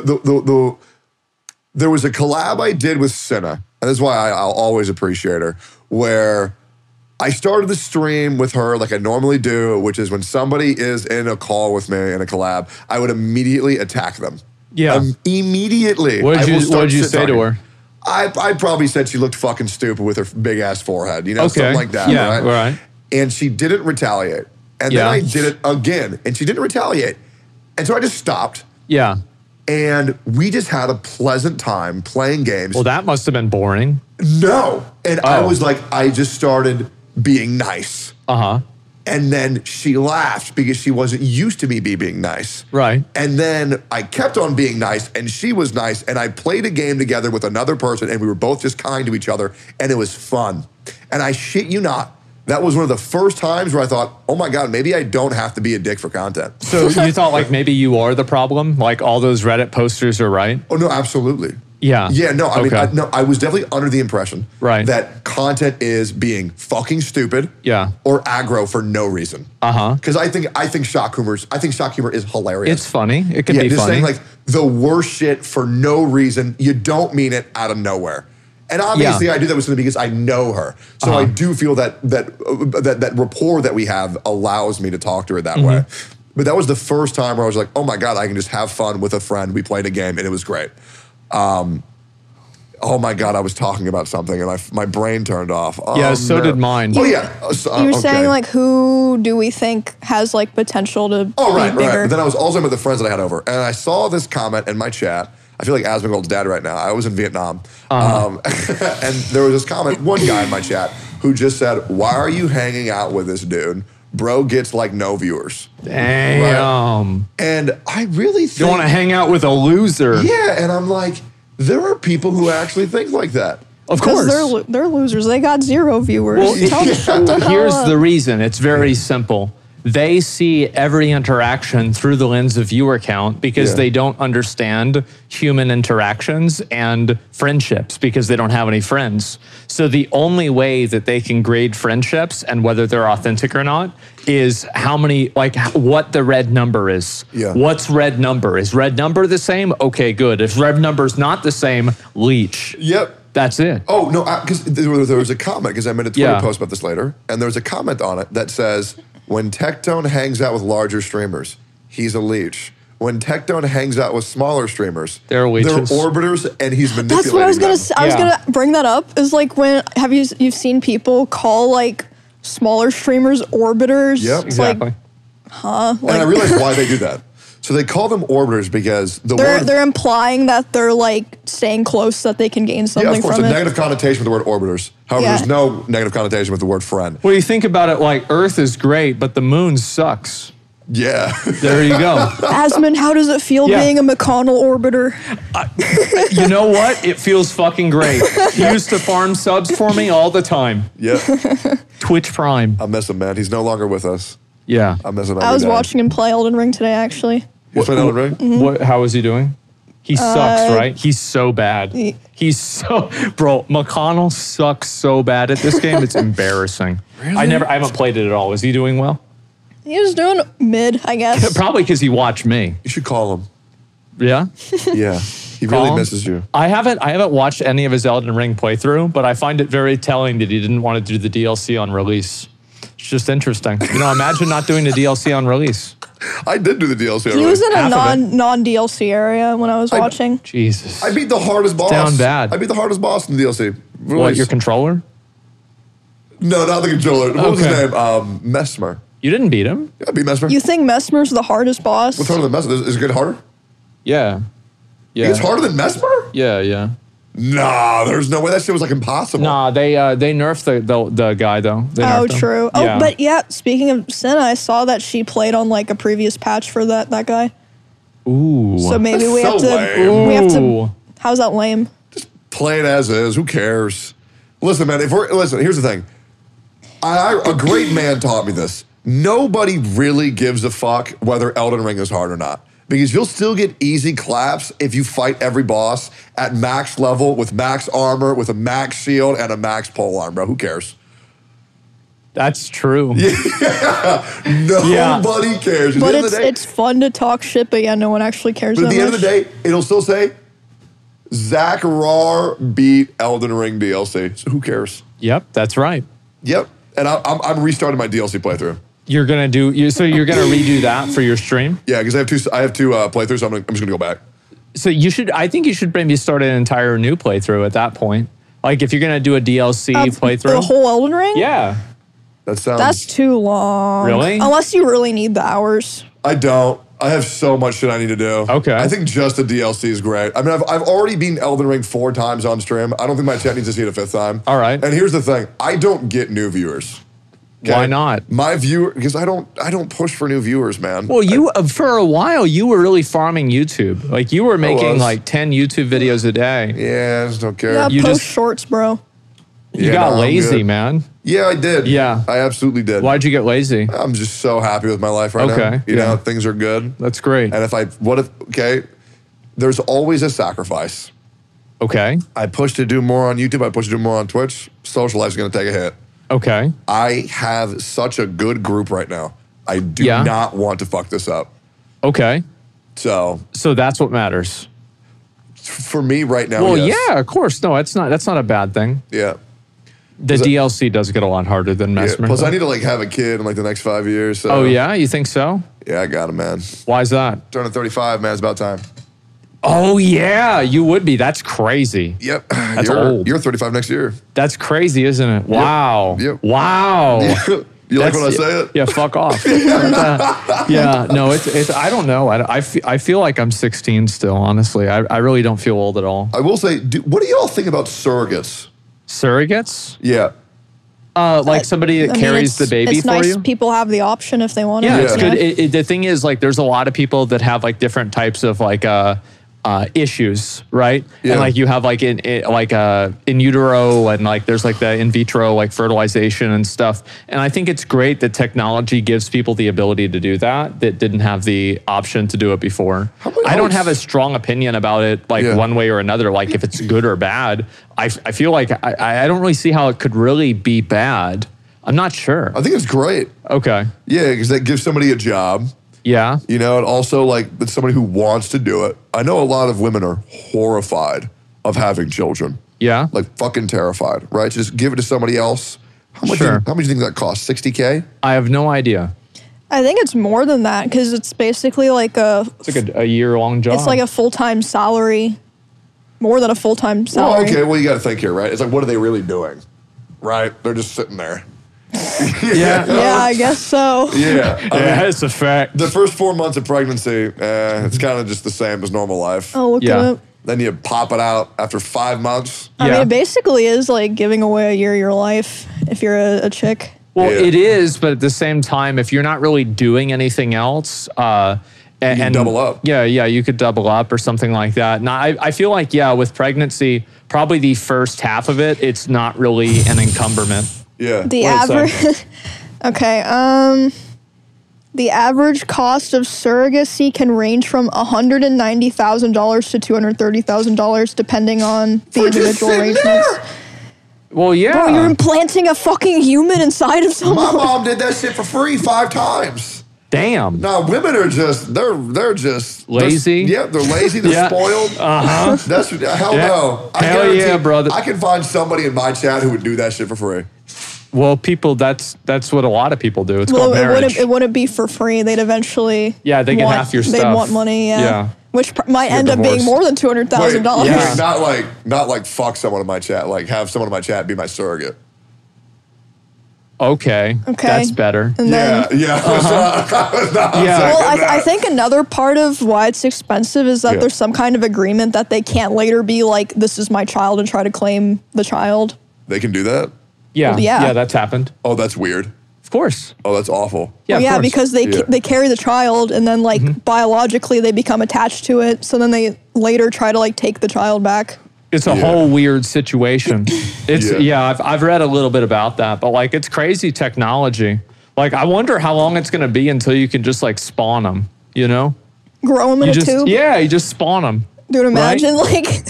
there was a collab I did with Senna, and this is why I'll always appreciate her, where I started the stream with her like I normally do, which is when somebody is in a call with me in a collab, I would immediately attack them. Yeah. Immediately. What did you shit say to talking. her? I probably said she looked fucking stupid with her big ass forehead, something like that. Yeah, right. And she didn't retaliate. And Yeah. then I did it again, and she didn't retaliate. And so I just stopped, Yeah. and we just had a pleasant time playing games. Well, that must have been boring. No. And I Oh. was like, I just started being nice. Uh-huh. And then she laughed because she wasn't used to me being nice. Right. And then I kept on being nice, and she was nice, and I played a game together with another person, and we were both just kind to each other, and it was fun. And I shit you not, that was one of the first times where I thought, oh my God, maybe I don't have to be a dick for content. So you thought like maybe you are the problem? Like all those Reddit posters are right? Oh, no, absolutely. Yeah. Yeah, no, I Okay. mean, I was definitely under the impression Right. that content is being fucking stupid Yeah. or aggro for no reason. Uh-huh. Because I think shock humor is hilarious. It's funny. It can be just funny. saying like the worst shit for no reason. You don't mean it out of nowhere. And obviously, I do that with something because I know her. So I do feel that rapport that we have allows me to talk to her that way. But that was the first time where I was like, oh my God, I can just have fun with a friend. We played a game and it was great. Oh my God, I was talking about something and my brain turned off. Yeah, so did mine. Oh yeah. You were saying like, who do we think has like potential to Oh, right, be bigger? right. But then I was also with the friends that I had over, and I saw this comment in my chat. I feel like Asmongold's dad right now. I was in Vietnam. And there was this comment, one guy in my chat, who just said, why are you hanging out with this dude? Bro gets like no viewers. Damn. And I really think... You want to hang out with a loser. Yeah, and I'm like, there are people who actually think like that. Of Because course. they're losers. They got 0 viewers. Well, Tell them to shut the hell Here's up. the reason. It's very simple. They see every interaction through the lens of viewer count because Yeah. they don't understand human interactions and friendships because they don't have any friends. So the only way that they can grade friendships and whether they're authentic or not is how many, like what the red number is. Yeah. What's red number? Is red number the same? Okay, good. If red number's not the same, leech. Yep. That's it. Oh, no, because there was a comment, because I made a Twitter Yeah. post about this later, and there was a comment on it that says, when Tectone hangs out with larger streamers, he's a leech. When Tectone hangs out with smaller streamers, They're leeches. They're orbiters, and he's manipulating That's what I was gonna them. say. I was Yeah. gonna bring that up. Is like when you've seen people call like smaller streamers orbiters? Yep. It's like, Exactly. And I realized why they do that. So they call them orbiters because the they're word... they're implying that they're like staying close so that they can gain something Yeah, of course, from a it. negative connotation with the word orbiters. However, Yeah. there's no negative connotation with the word friend. Well, you think about it like Earth is great, but the moon sucks. Yeah. There you go. Asmund, how does it feel Yeah. being a McConnell orbiter? You know what? It feels fucking great. He used to farm subs for me all the time. Yep. Twitch Prime. I miss him, man. He's no longer with us. Yeah. I miss him. I was watching him play Elden Ring today, actually. You played Elden Ring? Mm-hmm. What? How is he doing? He sucks, right? He's so bad. He's so bro. McConnell sucks so bad at this game. It's embarrassing. Really? I haven't played it at all. Is he doing well? He was doing mid, I guess. Probably because he watched me. You should call him. Yeah. Yeah. He Call really him? misses you. I haven't watched any of his Elden Ring playthrough, but I find it very telling that he didn't want to do the DLC on release. It's just interesting. You know, imagine not doing the DLC on release. I did do the DLC. He was in a Half of it. non DLC area when I was watching. Jesus. I beat the hardest boss. down bad. I beat the hardest boss in the DLC. What, Release. your controller? No, not the controller. What was his Okay. name? Mesmer. You didn't beat him? Yeah, I beat Mesmer. You think Mesmer's the hardest boss? What's harder than Mesmer? Is it get harder? Yeah. Yeah. It's harder than Mesmer? Yeah, yeah. Nah, there's no way. That shit was like impossible. Nah, they nerfed the guy though. They Oh, nerfed him. true. Yeah. Oh, but yeah, speaking of Senna, I saw that she played on like a previous patch for that guy. Ooh. So maybe we That's have so to. lame. We have to. Ooh. How's that lame? Play it as is. Who cares? Listen, man. Listen, here's the thing. A great man taught me this. Nobody really gives a fuck whether Elden Ring is hard or not. Because you'll still get easy claps if you fight every boss at max level with max armor, with a max shield, and a max polearm, bro. Who cares? That's true. Nobody cares. At But the end of the day, it's fun to talk shit, but yeah, no one actually cares. but at that the end much. of the day, it'll still say Zach Rar beat Elden Ring DLC. So who cares? Yep, that's right. Yep. And I'm restarting my DLC playthrough. You're gonna redo that for your stream. Yeah, because I have two playthroughs, so I'm just gonna go back. So I think you should maybe start an entire new playthrough at that point. Like if you're gonna do a DLC playthrough. The whole Elden Ring. Yeah. That sounds. That's too long. Really? Unless you really need the hours. I don't. I have so much shit I need to do. Okay. I think just the DLC is great. I mean, I've already beaten Elden Ring 4 times on stream. I don't think my chat needs to see it a 5th time. All right. And here's the thing: I don't get new viewers. Okay? Why not? My viewer, because I don't push for new viewers, man. Well, you for a while you were really farming YouTube. Like you were making was. like 10 YouTube videos a day. Yeah, I just don't care. Yeah, You post just- shorts, bro. You Yeah, got no, I'm lazy, good. man. Yeah, I did. Yeah. I absolutely did. Why'd you get lazy? I'm just so happy with my life right now. Okay, You yeah. know, things are good. That's great. Okay, there's always a sacrifice. Okay. I push to do more on YouTube. I push to do more on Twitch. Social life's going to take a hit. Okay. I have such a good group right now. I do Yeah. not want to fuck this up. Okay. So So that's what matters. for me right now, Well, yes. yeah, of course. No, that's not a bad thing. Yeah. The DLC does get a lot harder than Yeah. Mesmer. Plus, though. I need to like have a kid in like the next 5 years. So. Oh yeah, you think so? Yeah, I got him, man. Why is that? Turning 35, man. It's about time. Oh yeah, you would be. That's crazy. Yep. That's you're, old. You're 35 next year. That's crazy, isn't it? Wow. Yep. Wow. You like That's- when I say it? Yeah, fuck off. Yeah, no, it's I don't know. I feel like I'm 16 still, honestly. I really don't feel old at all. I will say, what do y'all think about surrogates? Surrogates? Yeah. Like somebody that I mean, carries the baby it's for nice you? people have the option if they want to. Yeah, it's Yeah. good. The thing is, like, there's a lot of people that have like different types of like issues, right? Yeah. And like you have like in utero and like there's like the in vitro like fertilization and stuff. And I think it's great that technology gives people the ability to do that didn't have the option to do it before. I don't have a strong opinion about it like Yeah. one way or another, like if it's good or bad. I feel like I don't really see how it could really be bad. I'm not sure. I think it's great. Okay. Yeah, because that gives somebody a job. Yeah. You know, and also like it's somebody who wants to do it. I know a lot of women are horrified of having children. Yeah. Like fucking terrified, right? Just give it to somebody else. How much? Sure. How much do you think that costs? $60K? I have no idea. I think it's more than that because it's basically like It's like a year-long job. it's like a full-time salary, more than a full-time Well, salary. okay, well, you got to think here, right? It's like, what are they really doing? Right? They're just sitting there. yeah. Yeah, I guess so. Yeah. I mean, It's a fact. the first 4 months of pregnancy, it's kind of just the same as normal life. Oh, look Yeah. at it. Then you pop it out after 5 months. I Yeah. mean, it basically is like giving away a year of your life if you're a chick. Well, Yeah. it is, but at the same time, if you're not really doing anything else, and double up. Yeah, you could double up or something like that. Now, I feel like, with pregnancy, probably the first half of it, it's not really an encumberment. Yeah. The What is average. Okay. The average cost of surrogacy can range from $190,000 to $230,000, depending on the For just individual sitting arrangements. there. Well, yeah. Bro, you're implanting a fucking human inside of My someone. mom did that shit for free 5 times. Damn. No, women are just they're just Lazy? They're lazy. They're Yeah. spoiled. Uh-huh. That's hell Yeah. no. I Hell guarantee yeah, brother. I can find somebody in my chat who would do that shit for free. Well, people, that's what a lot of people do. It's Well, called marriage. it wouldn't be for free. They'd eventually Yeah, they get half your They'd stuff. want money, yeah. Yeah. Which might end up being divorced. more than $200,000. Yeah. Wait, not like fuck someone in my chat. Like have someone in my chat be my surrogate. Okay. Okay. That's better. And then, Yeah. Yeah. well, I think another part of why it's expensive is that Yeah. there's some kind of agreement that they can't later be like, this is my child and try to claim the child. They can do that. Yeah. Yeah. Yeah, that's happened. Oh, that's weird. Of course. Oh, that's awful. Yeah, Well, of yeah, course. because Yeah. they carry the child and then like biologically they become attached to it. So then they later try to like take the child back. It's a Yeah. whole weird situation. It's Yeah. I've read a little bit about that, but like it's crazy technology. Like I wonder how long it's going to be until you can just like spawn them, you know? Grow them in You a just tube. you just spawn them. Dude, imagine like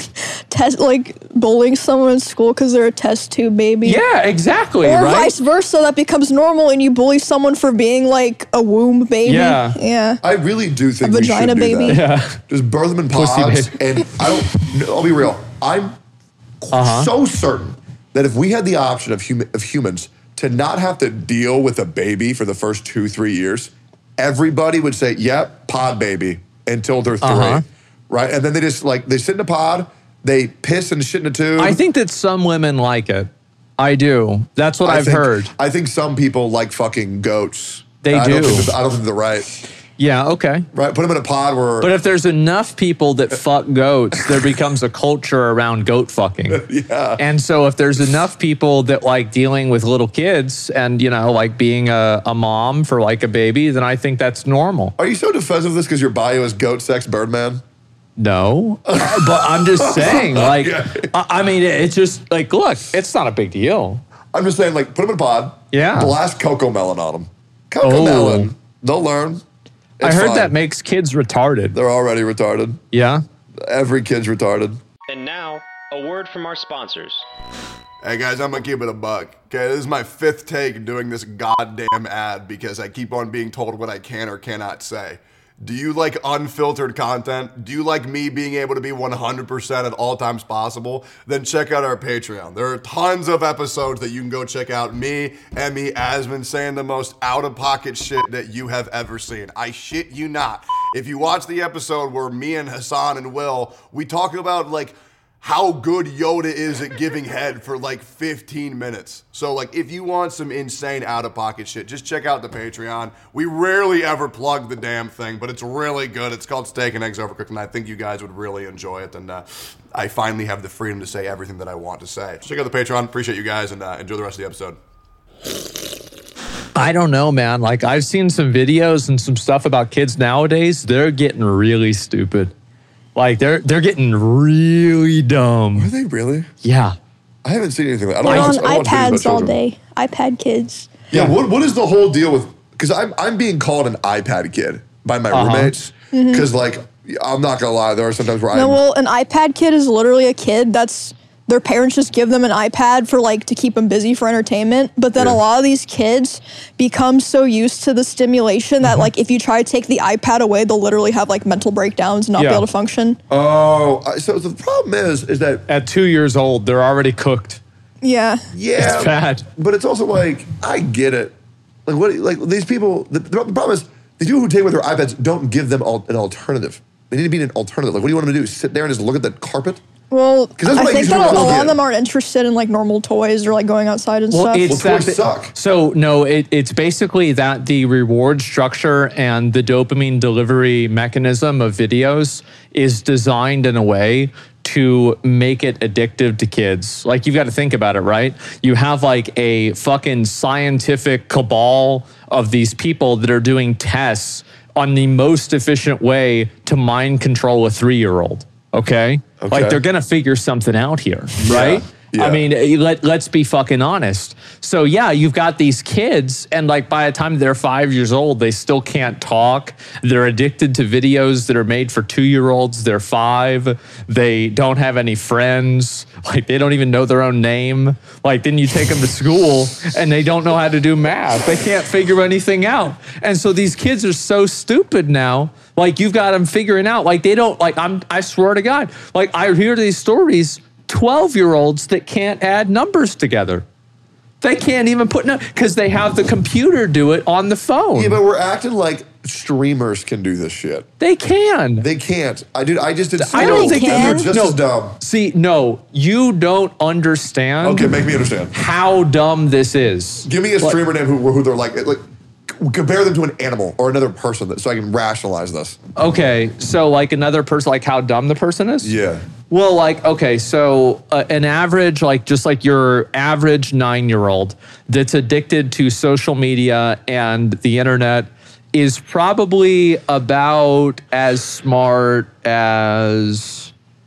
bullying someone in school because they're a test tube baby. Yeah, exactly, Or right? vice versa, that becomes normal and you bully someone for being like a womb baby. Yeah. Yeah. I really do think A we should vagina do baby. that. Yeah. Just birth them in Pussy pods, baby. and I don't. I'll be real. I'm so certain that if we had the option of humans to not have to deal with a baby for the first 2-3 years, everybody would say, "Yep, pod baby," until they're 3, right? And then they just they sit in a pod, they piss and shit in a tube. I think that some women like it. I do. That's what I've heard. I think some people like fucking goats. They I don't do. think I don't think they're right. Yeah, okay. Right? Put them in a pod where. But if there's enough people that fuck goats, there becomes a culture around goat fucking. Yeah. And so if there's enough people that like dealing with little kids and, like being a mom for like a baby, then I think that's normal. Are you so defensive of this because your bio is goat sex Birdman? No, but I'm just saying, like, Okay. I mean, it's just like, look, it's not a big deal. I'm just saying, put them in a pod. Yeah. Blast Cocoa Melon on them. Cocoa Oh. Melon. They'll learn. I It's heard fine. that makes kids retarded. They're already retarded. Yeah. Every kid's retarded. And now, a word from our sponsors. Hey guys, I'm gonna keep it a buck. Okay, this is my 5th take doing this goddamn ad because I keep on being told what I can or cannot say. Do you like unfiltered content? Do you like me being able to be 100% at all times possible? Then check out our Patreon. There are tons of episodes that you can go check out. Me, Emmy, Asman saying the most out-of-pocket shit that you have ever seen. I shit you not. If you watch the episode where me and Hassan and Will, we talk about how good Yoda is at giving head for 15 minutes. So if you want some insane out-of-pocket shit, just check out the Patreon. We rarely ever plug the damn thing, but it's really good. It's called Steak and Eggs Overcooked, and I think you guys would really enjoy it. And I finally have the freedom to say everything that I want to say. Check out the Patreon. Appreciate you guys, and enjoy the rest of the episode. I don't know, man. I've seen some videos and some stuff about kids nowadays. They're getting really stupid. They're getting really dumb. Are they really? Yeah. I haven't seen anything like that. They're on I don't watch videos about iPads all children. day. iPad kids. Yeah, what is the whole deal with? Because I'm being called an iPad kid by my roommates. Because I'm not gonna lie, there are sometimes where No, well, an iPad kid is literally a kid that's their parents just give them an iPad for to keep them busy for entertainment. But then Yeah. a lot of these kids become so used to the stimulation that if you try to take the iPad away, they'll literally have mental breakdowns and not be Yeah. able to function. Oh, so the problem is that At 2 years old, they're already cooked. Yeah. yeah, It's bad. but it's also I get it. Like what? Like these people. The problem is the people who take with their iPads don't give them an alternative. They need to be an alternative. Like what do you want them to do? Sit there and just look at the carpet? Well, that's what I think used to that do a as a lot of kid. them aren't interested in like normal toys or like going outside and stuff. Toys suck. So no, it's basically that the reward structure and the dopamine delivery mechanism of videos is designed in a way to make it addictive to kids. Like you've got to think about it, right? You have like a fucking scientific cabal of these people that are doing tests on the most efficient way to mind control a 3-year-old. Okay? Like they're gonna figure something out here, right? Yeah. I mean, let's be fucking honest. So yeah, you've got these kids, and like by the time they're 5 years old, they still can't talk. They're addicted to videos that are made for 2-year-olds. They're 5. They don't have any friends. Like they don't even know their own name. Like then you take them to school and they don't know how to do math. They can't figure anything out. And so these kids are so stupid now. Like you've got them figuring out, like they don't, like I swear to God, like I hear these stories, 12-year-olds that can't add numbers together. They can't even put, because they have the computer do it on the phone. Yeah, but we're acting like streamers can do this shit. They can. They can't. I just did. I don't think they're can. just as dumb. See, no, you don't understand. Okay, make me understand. How dumb this is. Give me a streamer name who they're like compare them to an animal or another person so I can rationalize this. Okay, so like another person, like how dumb the person is? Yeah. Well, like, okay, so an average, like just like your average 9-year-old that's addicted to social media and the internet is probably about as smart as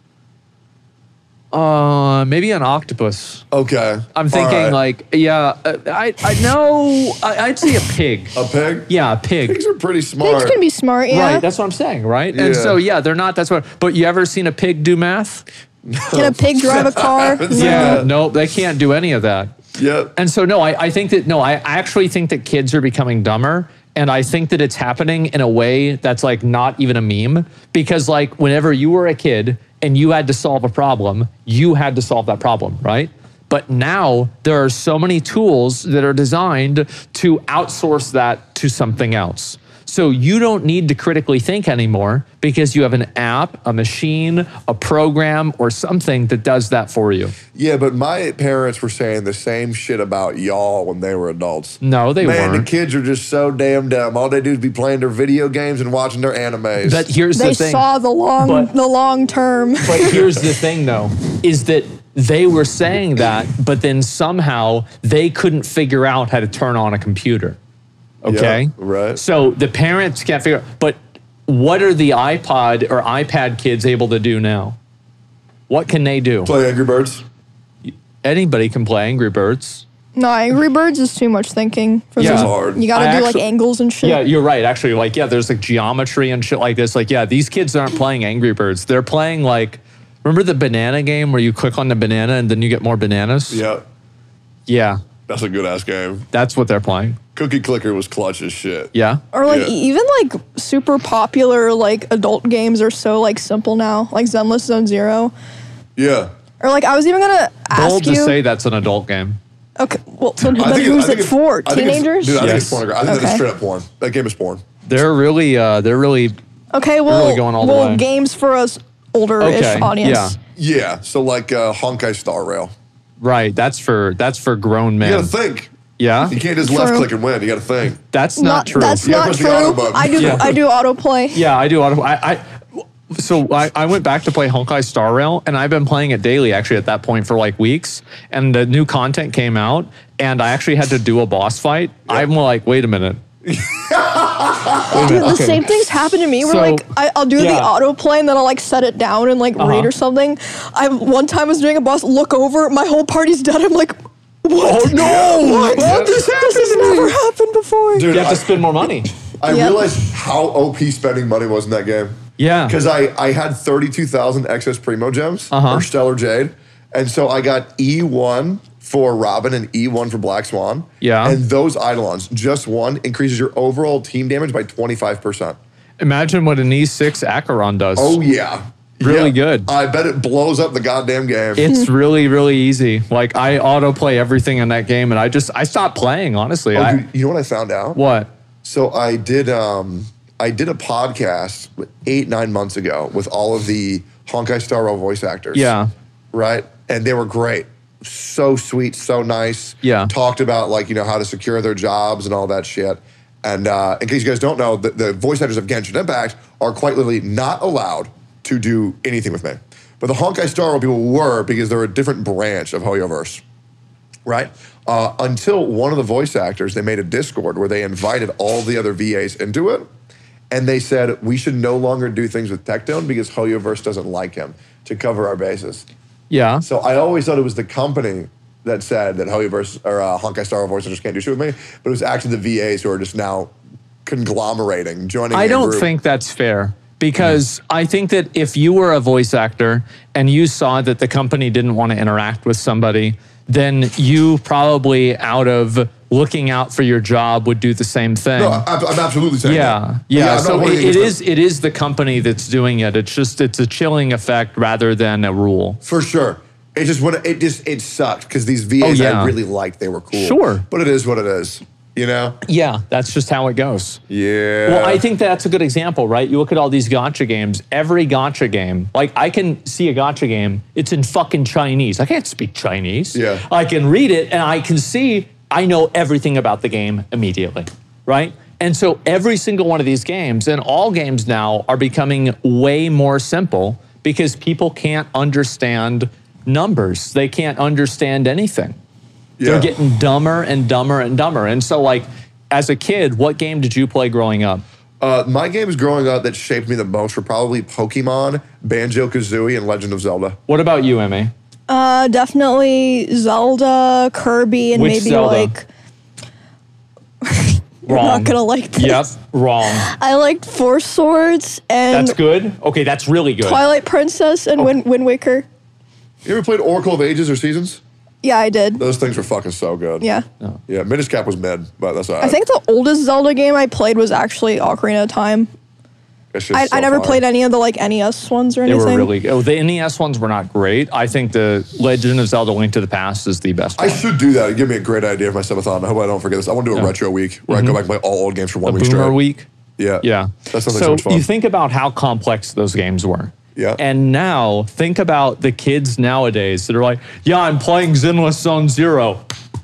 maybe an octopus. Okay. I'm thinking All right. like, yeah, I know, I'd say a pig. A pig? Yeah, a pig. Pigs are pretty smart. Pigs can be smart, yeah. Right, that's what I'm saying, right? And Yeah. so, yeah, they're not that smart. But you ever seen a pig do math? Can a pig drive a car? haven't seen Yeah, no, they can't do any of that. Yep. And so, no, I think that, no, I actually think that kids are becoming dumber. And I think that it's happening in a way that's like not even a meme. Because like whenever you were a kid and you had to solve a problem, you had to solve that problem, right? But now there are so many tools that are designed to outsource that to something else. So you don't need to critically think anymore because you have an app, a machine, a program, or something that does that for you. Yeah, but my parents were saying the same shit about y'all when they were adults. No, they Man, weren't. the kids are just so damn dumb. All they do is be playing their video games and watching their animes. But here's They the thing. saw the long term. But here's the thing, though, is that they were saying that, but then somehow they couldn't figure out how to turn on a computer. Okay? Yeah, right. So the parents can't figure out, but what are the iPod or iPad kids able to do now? What can they do? Play Angry Birds. Anybody can play Angry Birds. No, Angry Birds is too much thinking for Yeah. them. It's hard. You gotta I do actually- like angles and shit. Yeah, you're right. Actually, like, yeah, there's like geometry and shit like this. Like, yeah, these kids aren't playing Angry Birds. They're playing like, remember the banana game where you click on the banana and then you get more bananas? Yeah, Yeah, that's a good ass game. that's what they're playing. Cookie Clicker was clutch as shit. Yeah. Or like Yeah. even like super popular like adult games are so like simple now, like Zenless Zone Zero. Yeah. Or like I was even gonna ask Bold you. to say that's an adult game. Okay, well then, I think who's it it's- for? I think it's- Teenagers? Dude, I think Yes. it's pornography. I think that's Okay. straight up porn. That game is porn. They're really Okay, well, really going all the way. games for us older-ish Okay, audience. yeah. Yeah. So like Honkai Star Rail. right. That's for grown You men. gotta think. Yeah, You can't just True. left click and win. You gotta think. that's not true. That's Yeah, not press the auto true. button. I do. Yeah. I do autoplay. Yeah, I do. So I went back to play Honkai Star Rail, and I've been playing it daily actually at that point for like weeks. And the new content came out, and I actually had to do a boss fight. I'm like, wait a minute. Dude, the same things happen to me where So, like I'll do the yeah. autoplay and then I'll like set it down and like read or something. I one time was doing a boss, look over, my whole party's dead. I'm like, what? Oh no! What? This has never happened before. Dude, You have to spend more money. I Yep. realized how OP spending money was in that game. Yeah. Because I had 32,000 excess Primo gems or Stellar Jade. And so I got E1 for Robin and E1 for Black Swan. Yeah. And those Eidolons, just one, increases your overall team damage by 25%. Imagine what an E6 Acheron does. Oh, yeah. really Yeah. good. I bet it blows up the goddamn game. It's really, really easy. Like I autoplay everything in that game, and I stopped playing. Honestly, Dude, you know what I found out? What? So I did a podcast 8-9 months ago with all of the Honkai Star Rail voice actors. Yeah. Right? And they were great. So sweet, so nice. Yeah. Talked about how to secure their jobs and all that shit. And in case you guys don't know, the voice actors of Genshin Impact are quite literally not allowed to do anything with me. But the Honkai Star Rail people were, because they're a different branch of Hoyoverse. Right? Until one of the voice actors, they made a Discord where they invited all the other VAs into it. And they said, we should no longer do things with Tectone because Hoyoverse doesn't like him, to cover our bases. Yeah. So I always thought it was the company that said that Hoyoverse or Honkai Star Rail voice actors can't do shit with me, but it was actually the VAs who are just now conglomerating, joining I a don't group. think that's fair, because I think that if you were a voice actor and you saw that the company didn't want to interact with somebody, then you probably, out of looking out for your job, would do the same thing. No, I'm absolutely saying that. Yeah. I'm not So holding it against them. is the company that's doing it. It's a chilling effect rather than a rule. For sure. It just it sucked because these VAs Oh, yeah. I really liked, they were cool. Sure. But it is what it is, you know? Yeah, that's just how it goes. Yeah. Well, I think that's a good example, right? You look at all these gacha games. Every gacha game, like I can see a gacha game, it's in fucking Chinese. I can't speak Chinese. Yeah. I can read it and I know everything about the game immediately, right? And so every single one of these games, and all games now, are becoming way more simple because people can't understand numbers. They can't understand anything. Yeah. They're getting dumber and dumber and dumber. And so, like, as a kid, what game did you play growing up? My games growing up that shaped me the most were probably Pokemon, Banjo-Kazooie, and Legend of Zelda. What about you, Emmy? Definitely Zelda, Kirby, and Which maybe Zelda? like. You're Wrong. not gonna like this. Yep, wrong. I liked Four Swords and That's good. Okay, that's really good. Twilight Princess and Wind Waker. You ever played Oracle of Ages or Seasons? Yeah, I did. Those things were fucking so good. Yeah. Yeah, Minish Cap was mid, but that's all right. I think the oldest Zelda game I played was actually Ocarina of Time. That shit's so I never fire. played any of the like NES ones or They anything. were really good. Oh, the NES ones were not great. I think the Legend of Zelda Link to the Past is the best I one. should do that. It'd give me a great idea for my subathon. I hope I don't forget this. I want to do a retro week where I go back and play all old games for one The week Boomer straight. Week. Yeah. Yeah. That sounds like so So much fun. you think about how complex those games were. Yeah. And now think about the kids nowadays that are like, yeah, I'm playing Zenless Zone Zero.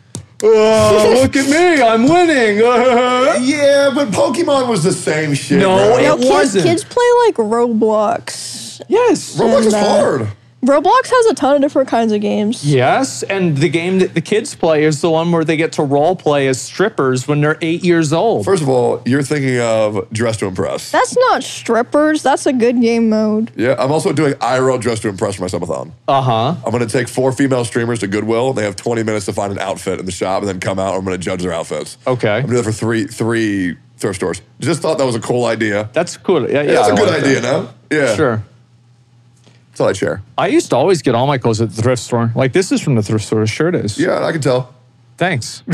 Look at me, I'm winning. Yeah, but Pokemon was the same shit. No, bro. it Kids, wasn't. kids play like Roblox. Yes. Roblox is And, hard. Roblox has a ton of different kinds of games. Yes, and the game that the kids play is the one where they get to role play as strippers when they're 8 years old. First of all, you're thinking of Dress to Impress. That's not strippers. That's a good game mode. Yeah, I'm also doing IRL Dress to Impress for my subathon. Uh-huh. I'm going to take 4 female streamers to Goodwill. They have 20 minutes to find an outfit in the shop and then come out. I'm going to judge their outfits. Okay. I'm doing that for three thrift stores. Just thought that was a cool idea. That's cool. Yeah, That's I a good like idea, that. no? Yeah. Sure. That's all I share. I used to always get all my clothes at the thrift store. Like, this is from the thrift store. Sure it is. Yeah, I can tell. Thanks.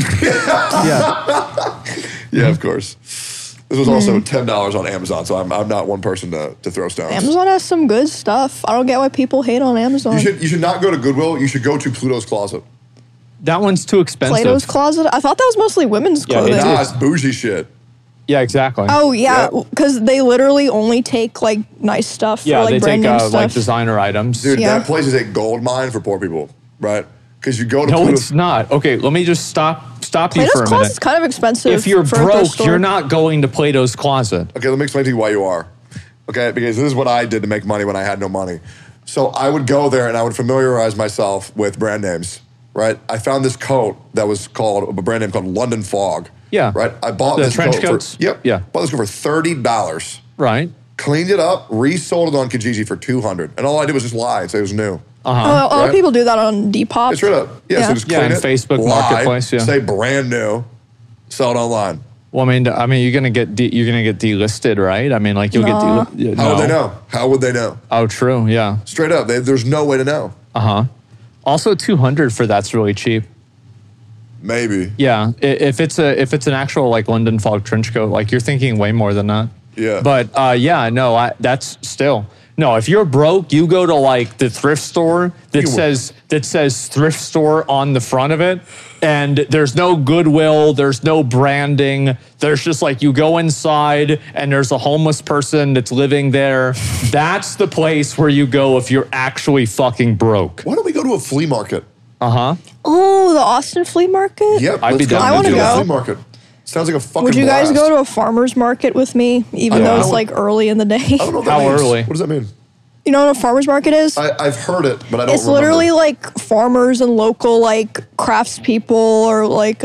yeah. Yeah, of course. This was also $10 on Amazon, so I'm not one person to throw stones. Amazon has some good stuff. I don't get why people hate on Amazon. You should not go to Goodwill. You should go to Pluto's Closet. That one's too expensive. Plato's Closet. I thought that was mostly women's Yeah, clothing. it Nah, is. it's bougie shit. Yeah, exactly. Oh yeah, Yeah. because they literally only take like nice stuff. yeah, for, like, they brand take name stuff. like designer items. Dude, Yeah. that place is a gold mine for poor people, right? Because you go to No, Pluto's. it's not. Okay, let me just stop you Plato's for a Closet's minute. kind of expensive. If you're for a thrift broke, store. you're not going to Plato's Closet. Okay, let me explain to you why you are. Okay, because this is what I did to make money when I had no money. So I would go there and I would familiarize myself with brand names, right? I found this coat that was called a brand name called London Fog. Yeah. Right? I bought The this trench coat coats? for Yeah. Bought this coat for $30. Right. Cleaned it up, resold it on Kijiji for $200. And all I did was just lie and say it was new. a lot Right? of people do that on Depop. Straight up. Yeah, so just Yeah, clean and it. Facebook lie, Marketplace, yeah. Say brand new, sell it online. Well, I mean, you're gonna get delisted, right? I mean, like you'll Nah. get delisted. How would they know? How would they know? Oh, true. Yeah. Straight up, there's no way to know. Also, 200 for that's really cheap. Maybe. Yeah, if it's an actual like London Fog trench coat, like you're thinking way more than that. Yeah. But yeah, no, that's still No, if you're broke, you go to like the thrift store that says thrift store on the front of it, and there's no Goodwill, there's no branding. There's just like you go inside and there's a homeless person that's living there. That's the place where you go if you're actually fucking broke. Why don't we go to a flea market? Oh, the Austin flea market? Yep, I'd be down I wanna to go. a flea market. Sounds like a fucking Would you guys blast. go to a farmer's market with me, even though it's like early in the day? I don't know what that How means. early? What does that mean? You know what a farmer's market is? I've heard it, but I don't It's remember. literally like farmers and local like craftspeople or like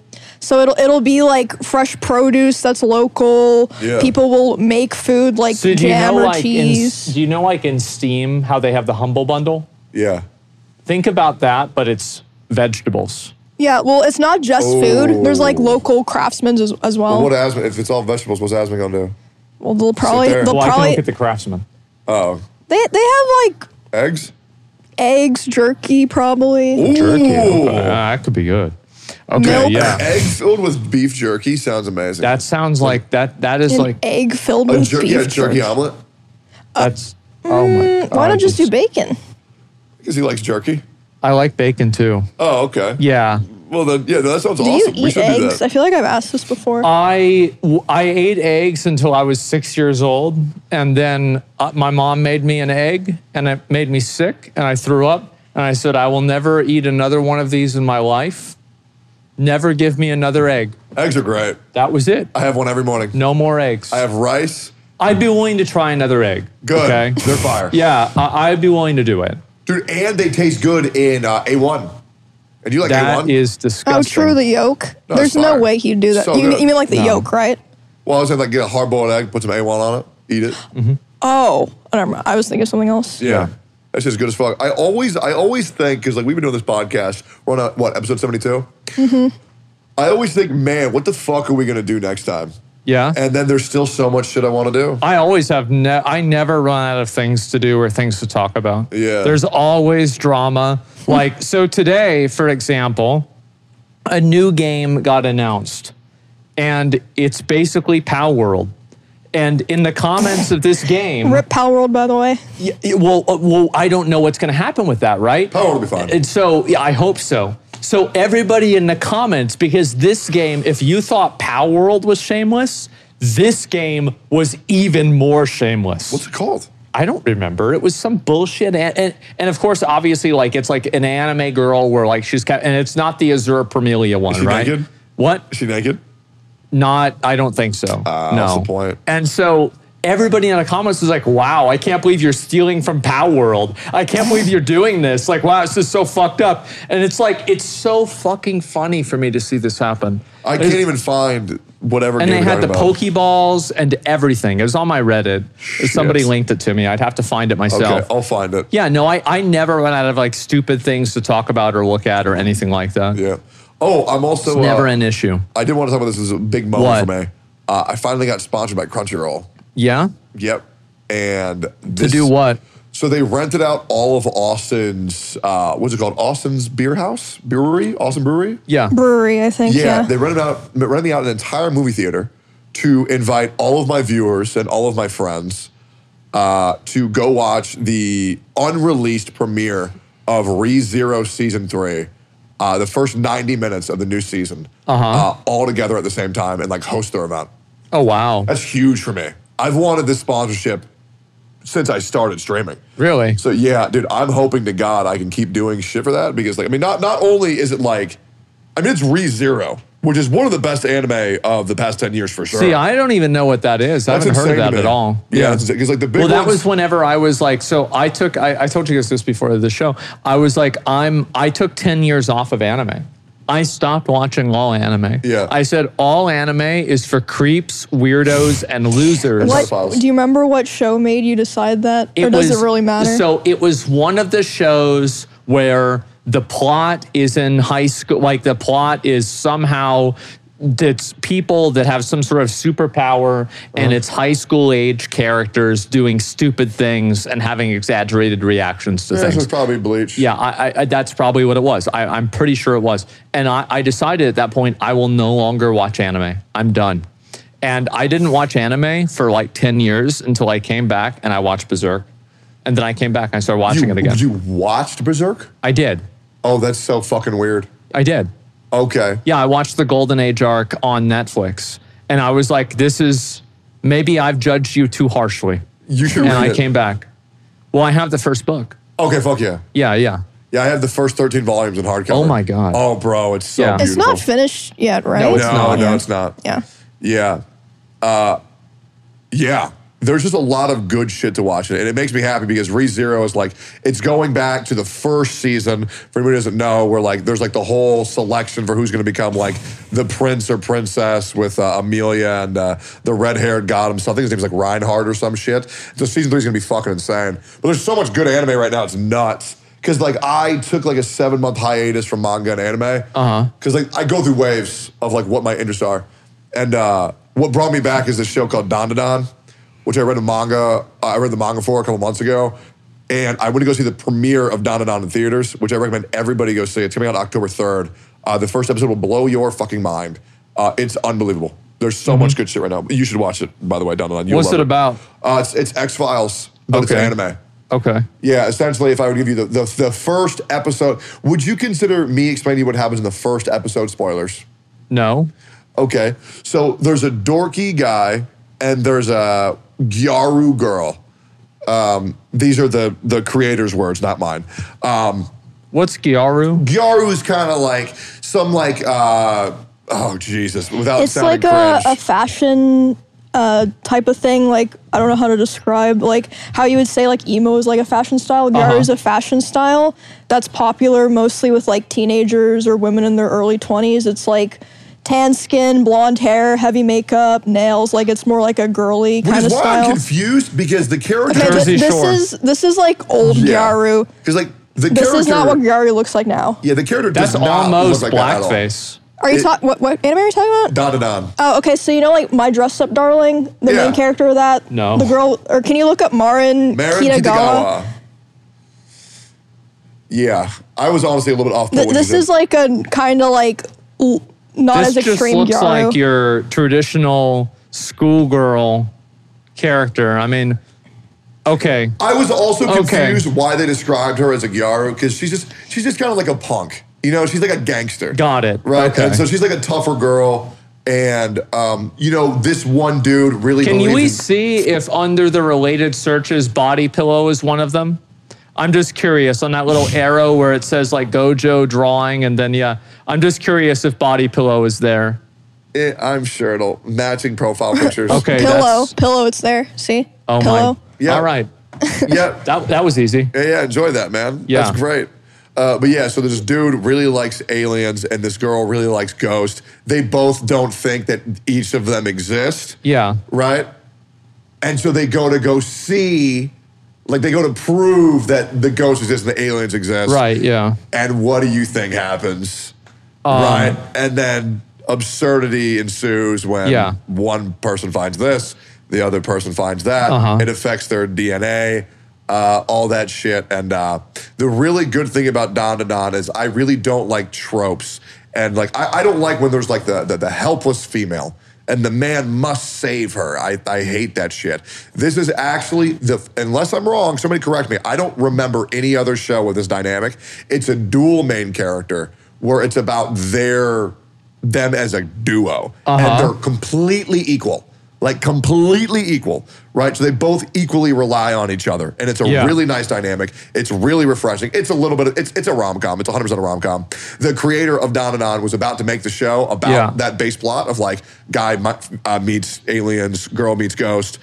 so it'll be like fresh produce that's local. Yeah. People will make food like So jam or cheese. do you know like in Steam how they have the Humble Bundle? Yeah. Think about that, but it's vegetables. Yeah, well, it's not just food. There's like Oh. local craftsmen as well. What Asma? If it's all vegetables, what's Asma gonna do? Well, they'll probably there. they'll Well, I can probably look at the Craftsman. Oh, they have like eggs. eggs, jerky, probably. Jerky. Ooh. That could be good. Okay, Milk. yeah. Eggs filled with beef jerky sounds amazing. That sounds like that is An like egg filled a with beef. jerky jerky. omelet that's oh my god. Why not just do bacon? because he likes jerky. I like bacon too. Oh, okay. Yeah. Well, then, yeah, that sounds Do awesome. you We eat should do eggs? that. I feel like I've asked this before. I ate eggs until I was 6 years old, and then my mom made me an egg, and it made me sick, and I threw up, and I said, I will never eat another one of these in my life. Never give me another egg. Eggs are great. That was it. I have one every morning. No more eggs. I have rice. I'd be willing to try another egg. Good. Okay. They're fire. Yeah, I'd be willing to do it. Dude, and they taste good in A1. And you like That A1? is disgusting. Oh, true, the yolk. No, There's it's no fire. way he'd do that. So You good. mean like the No. yolk, right? Well, I was saying like get a hard-boiled egg, put some A1 on it, eat it. Oh, never mind. I was thinking of something else. Yeah. That's just good as fuck. I always think, because like we've been doing this podcast, we're on episode 72? Mm-hmm. I always think, man, what the fuck are we going to do next time? Yeah. And then there's still so much shit I want to do. I always have, I never run out of things to do or things to talk about. Yeah. There's always drama. Like, so today, for example, a new game got announced, and it's basically Pow World. And in the comments of this game, Rip Pal World, by the way. well, I don't know what's going to happen with that, right? Power World will be fine. And so, yeah, I hope so. So everybody in the comments, because this game, if you thought Pow World was shameless, this game was even more shameless. What's it called? I don't remember. It was some bullshit. And of course, obviously, like it's like an anime girl where like she's and it's not the Azure Permelia one, Is she right? naked? What? Is she naked? Not, I don't think so. No. What's the point? And so everybody in the comments was like, wow, I can't believe you're stealing from Pow World. I can't believe you're doing this. Like, wow, this is so fucked up. And it's like, it's so fucking funny for me to see this happen. I can't even find whatever And game they we're had the talking about. Pokeballs and everything. It was on my Reddit. Somebody linked it to me. I'd have to find it myself. Okay, I'll find it. Yeah, no, I never run out of like stupid things to talk about or look at or anything like that. Yeah. Oh, I'm also It's never an issue. I did want to talk about this. This is a big moment What? for me. I finally got sponsored by Crunchyroll. Yeah? Yep. And To this, do what? So they rented out all of Austin's, what's it called? Austin's Beer House? Brewery? Austin Brewery? Yeah. Brewery, I think. Yeah. They rented out an entire movie theater to invite all of my viewers and all of my friends to go watch the unreleased premiere of ReZero Season 3. The first 90 minutes of the new season, all together at the same time and like host their event. Oh, wow. That's huge for me. I've wanted this sponsorship since I started streaming. Really? So yeah, dude, I'm hoping to God I can keep doing shit for that because like, I mean, not only is it like, I mean, it's ReZero, which is one of the best anime of the past 10 years for sure. See, I don't even know what that is. I That's haven't heard of insane to that me. at all. Yeah, because like the big Well, that ones- was whenever I was like, so I told you guys this before the show. I was like, I took 10 years off of anime. I stopped watching all anime. Yeah. I said all anime is for creeps, weirdos, and losers. What, pedophiles. do you remember what show made you decide that? Or does it really matter? So it was one of the shows where the plot is in high school, like the plot is somehow it's people that have some sort of superpower and it's high school age characters doing stupid things and having exaggerated reactions to Yeah, this things. was probably Bleach. Yeah, I that's probably what it was. I'm pretty sure it was. And I decided at that point, I will no longer watch anime. I'm done. And I didn't watch anime for like 10 years until I came back and I watched Berserk. And then I came back and I started watching it again. You watched Berserk? I did. Oh, that's so fucking weird. I did. Okay. Yeah, I watched the Golden Age arc on Netflix. And I was like, maybe I've judged you too harshly. You should And read I it. came back. Well, I have the first book. Okay, fuck yeah. Yeah. Yeah, I have the first 13 volumes in hardcover. Oh my God. Oh, bro, it's so Yeah. beautiful. It's not finished yet, right? No, it's not. No, it's not. Yeah. Yeah. Yeah. There's just a lot of good shit to watch. And it makes me happy because ReZero is like, it's going back to the first season. For anybody who doesn't know, where like, there's like the whole selection for who's going to become like the prince or princess with Amelia and the red-haired god himself. I think his name's like Reinhardt or some shit. So season 3 is going to be fucking insane. But there's so much good anime right now, it's nuts. Because like I took like a 7-month hiatus from manga and anime. Because like I go through waves of like what my interests are. And what brought me back is this show called Dandadan, which I read the manga for a couple months ago. And I went to go see the premiere of Dandadan in theaters, which I recommend everybody go see. It's coming out October 3rd. The first episode will blow your fucking mind. It's unbelievable. There's so much good shit right now. You should watch it, by the way, Dandadan. What's it about? It's X-Files, but it's anime. Okay. Yeah, essentially, if I would give you the first episode, would you consider me explaining to you what happens in the first episode spoilers? No. Okay, so there's a dorky guy and there's a Gyaru girl. These are the creator's words, not mine. What's Gyaru? Gyaru is kind of like some like, oh Jesus, without It's sounding like cringe. a fashion type of thing. Like, I don't know how to describe, like how you would say like emo is like a fashion style. Gyaru is a fashion style that's popular mostly with like teenagers or women in their early 20s. It's like tan skin, blonde hair, heavy makeup, nails. Like it's more like a girly Which kind is of why I'm style. confused because the character. Okay, Jersey Shore. this is like old Gyaru. Because like the This character. is not what Gyaru looks like now. Yeah, the character That's does not almost look like that at all. blackface. Are you It- talking? What anime are you talking about? Dandadan. Oh, okay. So you know, like My Dress Up Darling, the Yeah. main character of that. No. The girl, or can you look up Marin Kitagawa? Yeah, I was honestly a little bit off. Put when This you is said- like a kind of like not This as just extreme looks Gyaru. like your traditional schoolgirl character. I mean, okay. I was also Okay. confused why they described her as a Gyaru because she's just kind of like a punk. You know, she's like a gangster. Got it. Right. Okay. And so she's like a tougher girl. And you know, this one dude really Can we believes in- see if under the related searches, Body Pillow is one of them? I'm just curious on that little arrow where it says like Gojo drawing and then, yeah, I'm just curious if Body Pillow is there. I'm sure it'll matching profile pictures. Okay. Pillow, it's there. See? Oh Pillow. my. Yeah. All right. Yeah. That was easy. Yeah, enjoy that, man. Yeah. That's great. But yeah, so this dude really likes aliens and this girl really likes ghosts. They both don't think that each of them exist, Yeah. right? And so they go see, like they go to prove that the ghosts exist and the aliens exist. Right. Yeah. And what do you think happens? Right? And then absurdity ensues when Yeah. one person finds this, the other person finds that. It affects their DNA. All that shit. And the really good thing about Dandadan is I really don't like tropes. And like, I don't like when there's like the helpless female and the man must save her. I hate that shit. This is actually, unless I'm wrong, somebody correct me, I don't remember any other show with this dynamic. It's a dual main character where it's about them as a duo. And they're completely equal. Like completely equal, right? So they both equally rely on each other. And it's a really nice dynamic. It's really refreshing. It's a little bit, it's a rom-com. It's 100% a rom-com. The creator of Dandadan was about to make the show about that base plot of like guy meets aliens, girl meets ghost.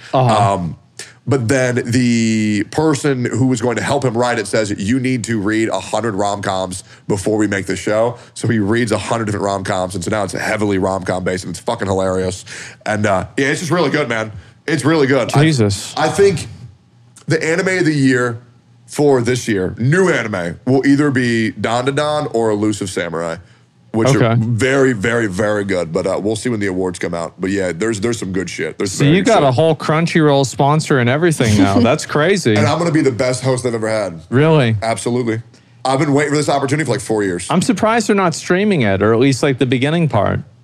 But then the person who was going to help him write it says, you need to read 100 rom-coms before we make the show. So he reads 100 different rom-coms. And so now it's heavily rom-com based and it's fucking hilarious. And yeah, it's just really good, man. It's really good. Jesus. I think the anime of the year for this year, new anime, will either be Dandadan or Elusive Samurai, which are very, very, very good. But we'll see when the awards come out. But yeah, there's some good shit. There's So you got a whole Crunchyroll sponsor and everything now. That's crazy. And I'm going to be the best host I've ever had. Really? Absolutely. I've been waiting for this opportunity for like 4 years. I'm surprised they're not streaming it, or at least like the beginning part.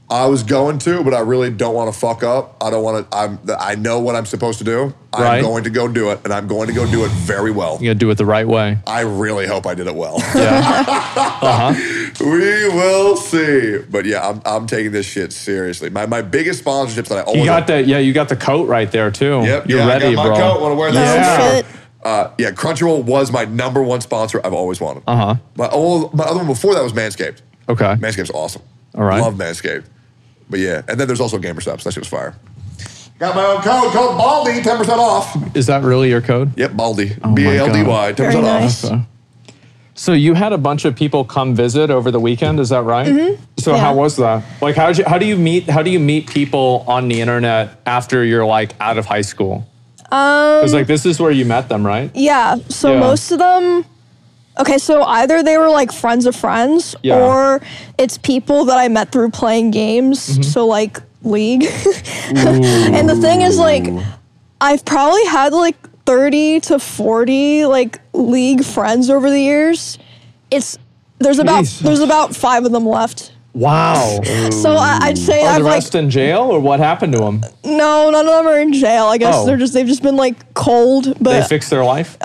I was going to, but I really don't want to fuck up. I don't want to. I know what I'm supposed to do. I'm going to go do it, and I'm going to go do it very well. You gotta do it the right way. I really hope I did it well. Yeah. We will see. But yeah, I'm taking this shit seriously. My biggest sponsorships that I always You got the coat right there too. Yep, You're ready, I got my bro. coat. Want to wear No that? shit. Yeah, Crunchyroll was my number one sponsor I've always wanted. Uh-huh. My other one before that was Manscaped. Okay. Manscaped's awesome. All right. Love Manscaped. But yeah, and then there's also GamerSupps. That shit was fire. Got my own code Baldy, 10% off. Is that really your code? Yep, Baldy. Oh my BALDY, God. 10% Very off. nice. So you had a bunch of people come visit over the weekend, is that right? Mm-hmm. So Yeah. how was that? Like how do you meet people on the internet after you're like out of high school? Because like this is where you met them, right? Yeah. So Yeah. most of them. Okay, so either they were like friends of friends, Yeah. or it's people that I met through playing games. Mm-hmm. So like League. And the thing is, like, I've probably had like 30 to 40 like League friends over the years. There's about 5 of them left. Wow. So I'd say Are I've the like rest in jail or what happened to them? no, none of them are in jail. I guess Oh. they've just been like cold. They But fixed their life?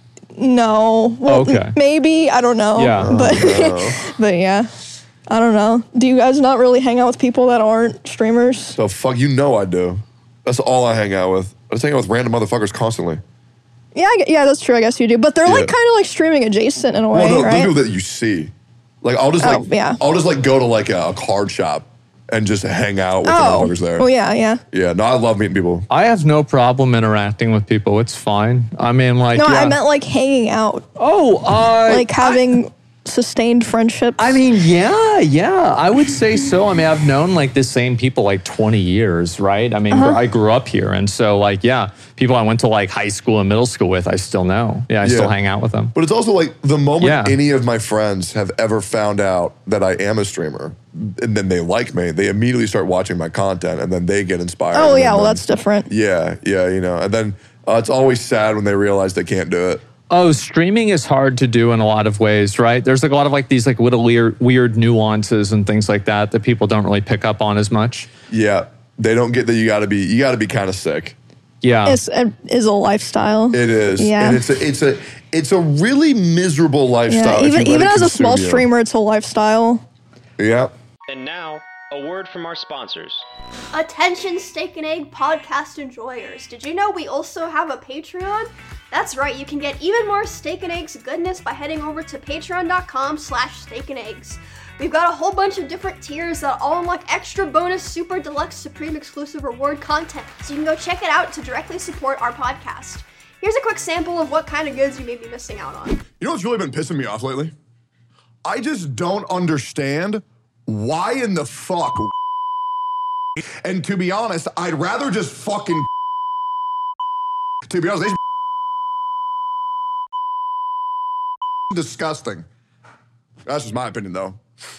no, well, Okay. Maybe I don't know. Yeah. but but yeah, I don't know. Do you guys not really hang out with people that aren't streamers? So fuck, you know I do. That's all I hang out with. I just hang out with random motherfuckers constantly. Yeah, that's true. I guess you do. But they're like Yeah. kind of like streaming adjacent in a way, Well, no, right? those people that you see. Like I'll just I'll just like go to like a card shop and just hang out with the motherfuckers there. Oh yeah. Yeah, no, I love meeting people. I have no problem interacting with people. It's fine. I mean, like, No, yeah. I meant like hanging out, Oh, like having sustained friendships. I mean, yeah, I would say so. I mean, I've known like the same people like 20 years, right? I mean, I grew up here. And so like, yeah, people I went to like high school and middle school with, I still know. Yeah, I still hang out with them. But it's also like the moment Yeah. any of my friends have ever found out that I am a streamer and then they like me, they immediately start watching my content and then they get inspired. oh and yeah, then- well that's different. Yeah, you know. And then it's always sad when they realize they can't do it. Oh, streaming is hard to do in a lot of ways, right? There's like a lot of like these like little weird nuances and things like that that people don't really pick up on as much. Yeah, they don't get that you got to be kind of sick. Yeah. It's a lifestyle. It is. Yeah. And it's a really miserable lifestyle. Yeah, if you let even it as a small consume you. streamer, it's a lifestyle. Yeah. And now, a word from our sponsors. Attention Steak and Egg podcast enjoyers. Did you know we also have a Patreon? That's right, you can get even more Steak and Eggs goodness by heading over to patreon.com/steakandeggs. We've got a whole bunch of different tiers that all unlock extra bonus, super deluxe, supreme exclusive reward content, so you can go check it out to directly support our podcast. Here's a quick sample of what kind of goods you may be missing out on. You know what's really been pissing me off lately? I just don't understand why in the fuck. And to be honest, I'd rather just fucking. To be honest, they disgusting. That's just my opinion, though.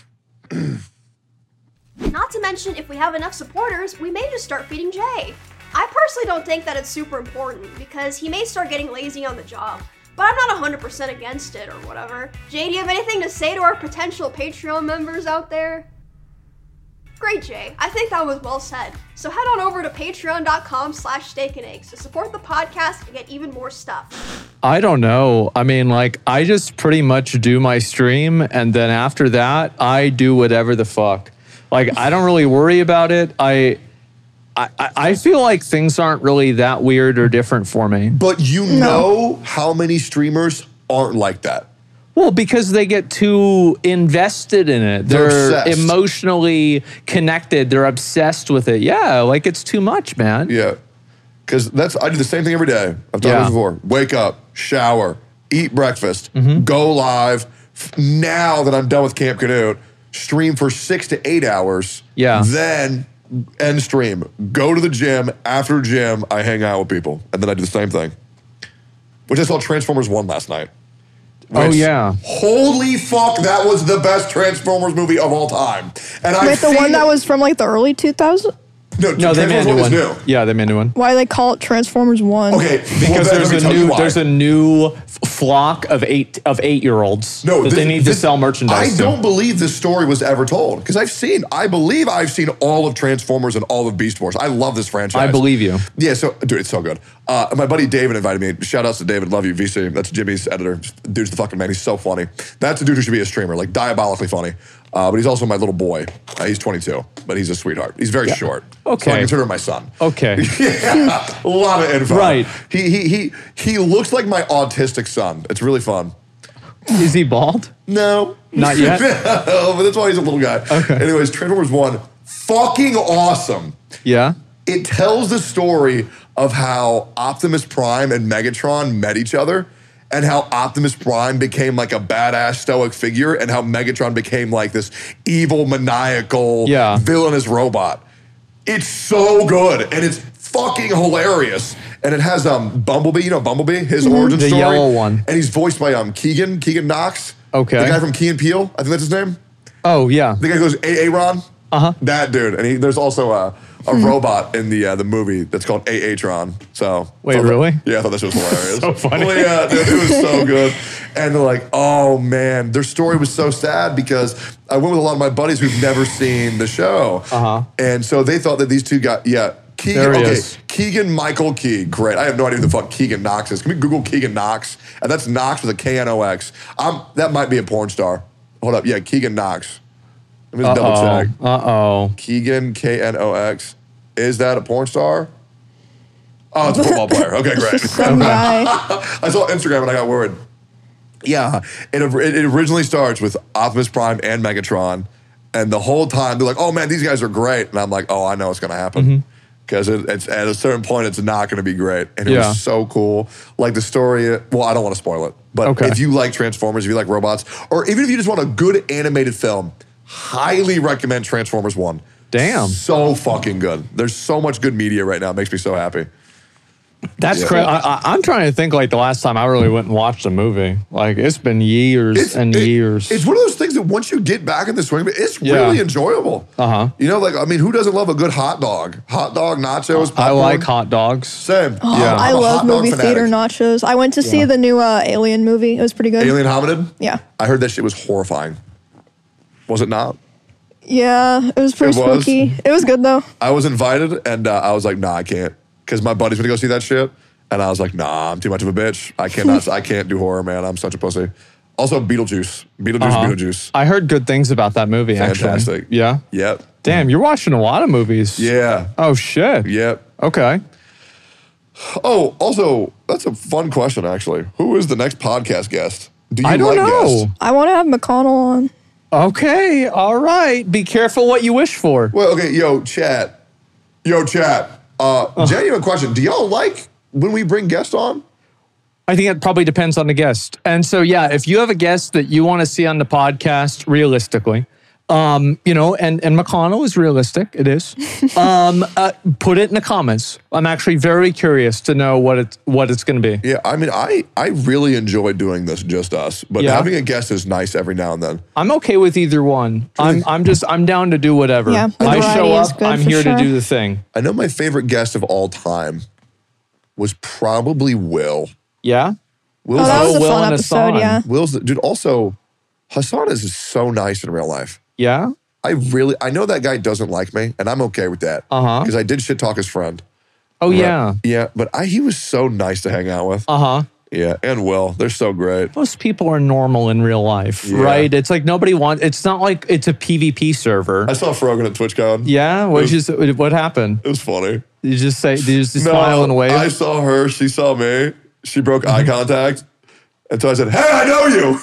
Not to mention, if we have enough supporters, we may just start feeding Jay. I personally don't think that it's super important, because he may start getting lazy on the job, but I'm not 100% against it or whatever. Jay, do you have anything to say to our potential Patreon members out there? Great, Jay. I think that was well said. So head on over to patreon.com/steakandeggs to support the podcast and get even more stuff. I don't know. I mean, like, I just pretty much do my stream, and then after that, I do whatever the fuck. Like, I don't really worry about it. I feel like things aren't really that weird or different for me. But you know how many streamers aren't like that? Well, because they get too invested in it. They're They're obsessed. emotionally connected. They're obsessed with it. Yeah, like it's too much, man. Yeah. Because I do the same thing every day. I've done Yeah. this before. Wake up, shower, eat breakfast, Mm-hmm. go live. Now that I'm done with Camp Canute, stream for 6 to 8 hours. Yeah. Then end stream. Go to the gym. After gym, I hang out with people. And then I do the same thing. Which I saw Transformers 1 last night. Oh, Which, yeah. Holy fuck, that was the best Transformers movie of all time. And Wait, the one that was from like the early 2000s? No, they made a new one. Yeah, they made a new one. Why do they call it Transformers 1? Okay, Because there's a new flock of 8-year-olds that they need to sell merchandise. I don't believe this story was ever told because I believe I've seen all of Transformers and all of Beast Wars. I love this franchise. I believe you. Yeah, so dude, it's so good. My buddy David invited me. Shout outs to David, love you, VC. That's Jimmy's editor. Dude's the fucking man. He's so funny. That's a dude who should be a streamer, like diabolically funny. But he's also my little boy. He's 22, but he's a sweetheart. He's very short. Okay. So I consider him my son. Okay. Yeah, a lot of info. Right. He looks like my autistic son. It's really fun. Is he bald? No. Not yet? No, but that's why he's a little guy. Okay. Anyways, Transformers 1, fucking awesome. Yeah. It tells the story of how Optimus Prime and Megatron met each other and how Optimus Prime became like a badass stoic figure and how Megatron became like this evil, maniacal, villainous robot. It's so good and it's fucking hilarious. And it has Bumblebee, you know Bumblebee, his origin story. The yellow one. And he's voiced by Keegan Knox. Okay. The guy from Key and Peele, I think that's his name. Oh, yeah. The guy who goes, Aaron. That dude. And there's also a robot in the movie that's called Aatron. So wait, really? Yeah, I thought this was hilarious. So funny. Well, yeah, dude, it was so good. And they're like, oh man, their story was so sad because I went with a lot of my buddies who've never seen the show. And so they thought that these two got Keegan Michael Key. Great. I have no idea who the fuck Keegan Knox is. Can we Google Keegan Knox? And that's Knox with a K-N-O-X. That might be a porn star. Hold up. Yeah, Keegan Knox. Let me just double check. Keegan, K-N-O-X. Is that a porn star? Oh, it's a football player. Okay, great. Some guy. I saw Instagram and I got worried. Yeah, it originally starts with Optimus Prime and Megatron. And the whole time, they're like, oh man, these guys are great. And I'm like, oh, I know what's going to happen. Because it's at a certain point, it's not going to be great. And it was so cool. Like the story, well, I don't want to spoil it. But if you like Transformers, if you like robots, or even if you just want a good animated film, highly recommend Transformers 1. Damn. So fucking good. There's so much good media right now. It makes me so happy. That's crazy. I'm trying to think like the last time I really went and watched a movie. Like it's been years and years. It's one of those things that once you get back in the swing, it's really enjoyable. You know, like, I mean, who doesn't love a good hot dog? Hot dog, nachos, popcorn? I like hot dogs. Same. I love movie theater nachos. I went to see the new Alien movie. It was pretty good. Alien Hominid? Yeah. I heard that shit was horrifying. Was it not? Yeah, it was pretty spooky. It was good though. I was invited and I was like, nah, I can't. Because my buddy's gonna go see that shit. And I was like, nah, I'm too much of a bitch. I can't do horror, man. I'm such a pussy. Also, Beetlejuice. I heard good things about that movie, Fantastic. Actually. Yeah? Yep. Damn, you're watching a lot of movies. Yeah. Oh, shit. Yep. Okay. Oh, also, that's a fun question, actually. Who is the next podcast guest? Do you I don't know. guests? I want to have McConnell on. Okay, all right. Be careful what you wish for. Well, okay, yo, chat. Genuine question. Do y'all like when we bring guests on? I think it probably depends on the guest. And so, yeah, if you have a guest that you want to see on the podcast, realistically, you know, and McConnell is realistic. It is. Put it in the comments. I'm actually very curious to know what it's going to be. Yeah, I mean, I really enjoy doing this just us, but having a guest is nice every now and then. I'm okay with either one. I'm down to do whatever. Yeah, I show up. I'm here to do the thing. I know my favorite guest of all time was probably Will. Yeah. Will's that was a fun episode. Yeah. Will's dude. Also, Hassan is so nice in real life. Yeah. I know that guy doesn't like me, and I'm okay with that. Because I did shit talk his friend. Oh, yeah. Yeah, but he was so nice to hang out with. Yeah, and Will. They're so great. Most people are normal in real life, right? It's like it's not like it's a PvP server. I saw Frogan at TwitchCon. Yeah? What happened? It was funny. Did you just smile and wave? I saw her. She saw me. She broke eye contact. And so I said, hey, I know you.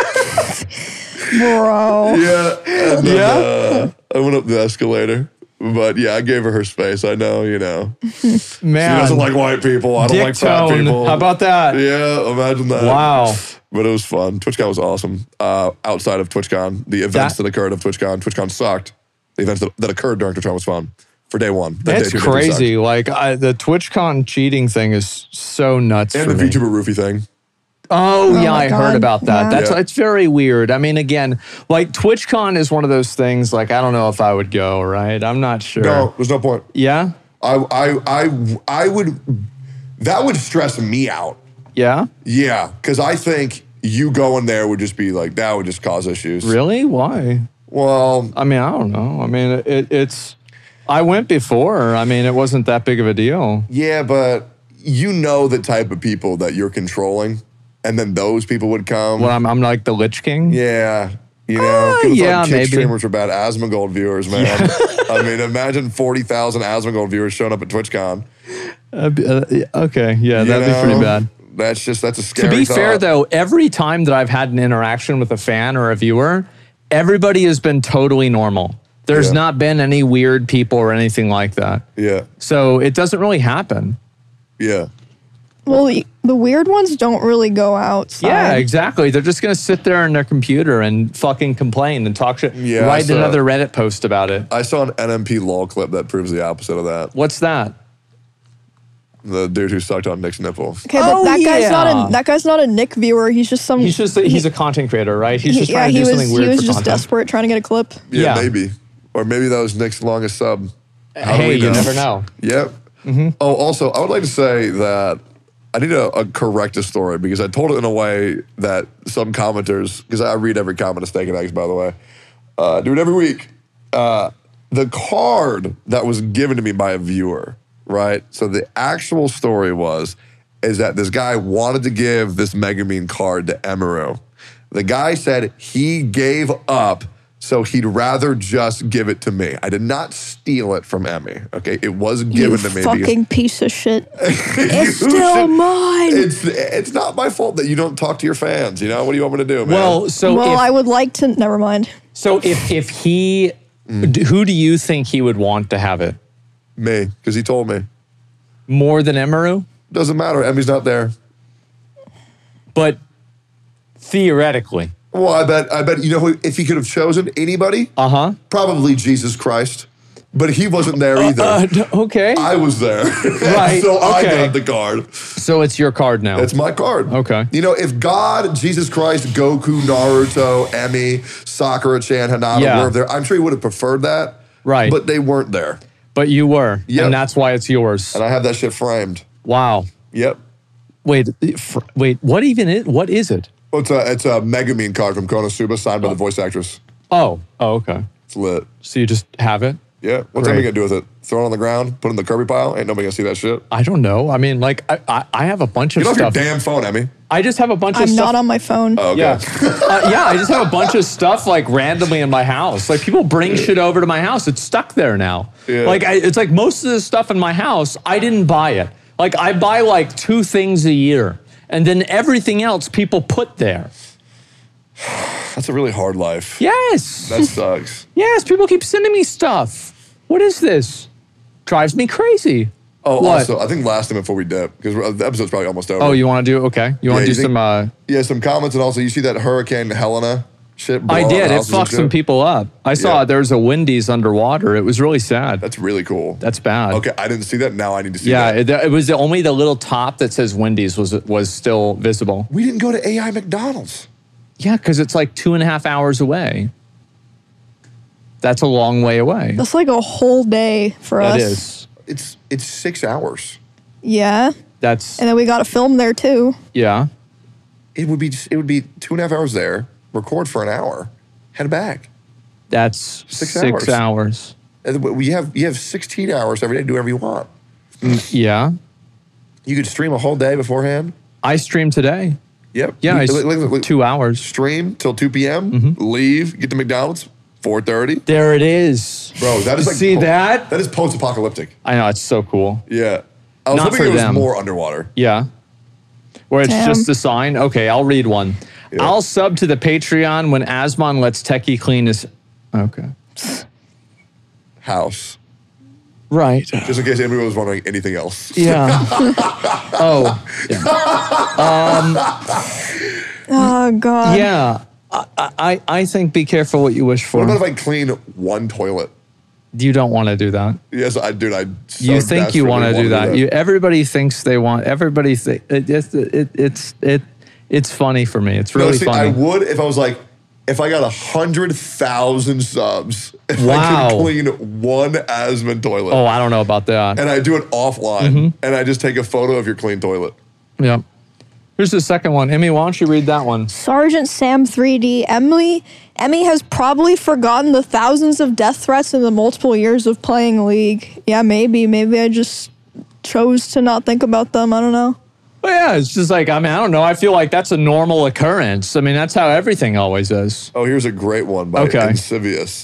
Bro. Yeah. And then, I went up the escalator. But yeah, I gave her space. I know, you know. Man. She doesn't like white people. I don't like fat people. How about that? Yeah, imagine that. Wow. But it was fun. TwitchCon was awesome. Outside of TwitchCon, the events that occurred of TwitchCon sucked. The events that occurred during TwitchCon was fun. For day one. That's crazy. Like the TwitchCon cheating thing is so nuts and for the me. VTuber Roofie thing. Oh yeah, my I heard God. about that. Yeah. It's very weird. I mean, again, like TwitchCon is one of those things. Like, I don't know if I would go. Right? I'm not sure. No, there's no point. Yeah. I would. That would stress me out. Yeah. Yeah, because I think you going there would just be like that would just cause issues. Really? Why? Well, I mean, I don't know. I mean, it's. I went before. I mean, it wasn't that big of a deal. yeah, but you know the type of people that you're controlling, and then those people would come. Well, I'm like the Lich King. Yeah. You know, people yeah, thought Twitch maybe. streamers were bad Asmongold viewers, man. I mean, imagine 40,000 Asmongold viewers showing up at TwitchCon. Okay. Yeah, You that'd be pretty know? bad. That's a To scary be fair, thought. though, every time that I've had an interaction with a fan or a viewer, everybody has been totally normal. There's Yeah. not been any weird people or anything like that. Yeah, So it doesn't really happen. yeah. Well, the weird ones don't really go outside. Yeah, exactly. They're just going to sit there on their computer and fucking complain and talk shit. Yeah, write so- another Reddit post about it. I saw an NMP lol clip that proves the opposite of that. What's that? The dude who sucked on Nick's nipple. Okay, but Oh, yeah. that guy's not a Nick viewer. He's just some. He's a content creator, right? He's just trying to do something weird he was for just content. desperate trying to get a clip. Yeah, Yeah. maybe. Or maybe that was Nick's longest sub. How do Hey, we you never know. Yep. Oh, also, I would like to say that I need to correct a story because I told it in a way that some commenters, because I read every comment of Steak and Eggs, by the way, do it every week. The card that was given to me by a viewer, right? So the actual story is that this guy wanted to give this Megumin card to Emiru. The guy said he gave up, so he'd rather just give it to me. I did not steal it from Emmy. Okay, it was given You to me. fucking piece of shit. It's You still should- mine. It's not my fault that you don't talk to your fans. You know what do you want me to do, man? Well, so Well, if, I would like to. Never mind. if he, who do you think he would want to have it? me, because he told me. More than Emiru? Doesn't matter. Emmy's not there. But theoretically. Well, I bet. You know who? If he could have chosen anybody, Uh-huh. probably Jesus Christ. But he wasn't there either. Okay. I was there. Right, So I okay. got the card. So it's your card now. It's my card. Okay. You know, if God, Jesus Christ, Goku, Naruto, Emmy, Sakura-chan, Hanada Yeah. were there, I'm sure he would have preferred that. Right. But they weren't there. But you were. Yep. And that's why it's yours. And I have that shit framed. Wow. Yep. Wait, what is it? Well, it's a Megumin card from Konosuba signed by the voice actress. Oh, okay. It's lit. So you just have it? Yeah. What's Great. Emmy gonna do with it? Throw it on the ground? Put it in the Kirby pile? Ain't nobody gonna see that shit. I don't know. I mean, like, I have a bunch of Get off your stuff. damn phone, Emmy. I just have a bunch of I'm stuff. not on my phone. Oh, okay. Yeah. Yeah, I just have a bunch of stuff like randomly in my house. Like people bring shit over to my house. It's stuck there now. Yeah. Like it's like most of the stuff in my house, I didn't buy it. Like I buy like 2 things a year. And then everything else people put there. That's a really hard life. Yes. That sucks. Yes, people keep sending me stuff. What is this? Drives me crazy. Oh, What? also, I think last time before we dip, because the episode's probably almost over. Oh, you want to do okay? You want Yeah, to you do think- some Yeah, some comments, and also you see that Hurricane Helena shit? I blow up did. It houses and fucked some shit? people up. I saw Yeah. there's a Wendy's underwater. It was really sad. That's really cool. That's bad. Okay, I didn't see that. Now I need to see Yeah, that. it was only the little top that says Wendy's was still visible. We didn't go to AI McDonald's. Yeah, because it's like 2.5 hours away. That's a long way away. That's like a whole day for That us. is. It's 6 hours. Yeah. That's And then we got to film there too. yeah. It would be 2.5 hours there. Record for an hour. Head back. That's 6 6 hours. And you have 16 hours every day to do whatever you want. Yeah. You could stream a whole day beforehand. I streamed today. Yep. Yeah, Look, 2 hours. stream till 2 p.m. Mm-hmm. Leave. Get to McDonald's. 4:30. There it is. Bro, that is like See that? That is post-apocalyptic. I know it's so cool. Yeah. I was Not hoping for it was them. more underwater. Yeah. Where it's Damn. just a sign. Okay, I'll read one. Yeah. I'll sub to the Patreon when Asmon lets Techie clean his. Okay. House. Right. Just in case anybody was wondering anything else. Yeah. Oh. Yeah. Oh God. Yeah. I think be careful what you wish for. What about if I clean one toilet? You don't want to do that. Yes, I do. I so You think you want to desperately do that. wanna Everybody thinks they want. Everybody it's It's funny for me. It's No, really see, funny. I would if I was like, if I got 100,000 subs, if I Wow. could clean one Asmund toilet. Oh, I don't know about that. And I do it offline, and I just take a photo of your clean toilet. Yep. Here's the second one. Emmy, why don't you read that one? Sergeant Sam 3D. Emmy has probably forgotten the thousands of death threats in the multiple years of playing League. Yeah, maybe. Maybe I just chose to not think about them. I don't know. Well, yeah, it's just like, I mean, I don't know. I feel like that's a normal occurrence. I mean, that's how everything always is. Oh, here's a great one by Okay. Insidious.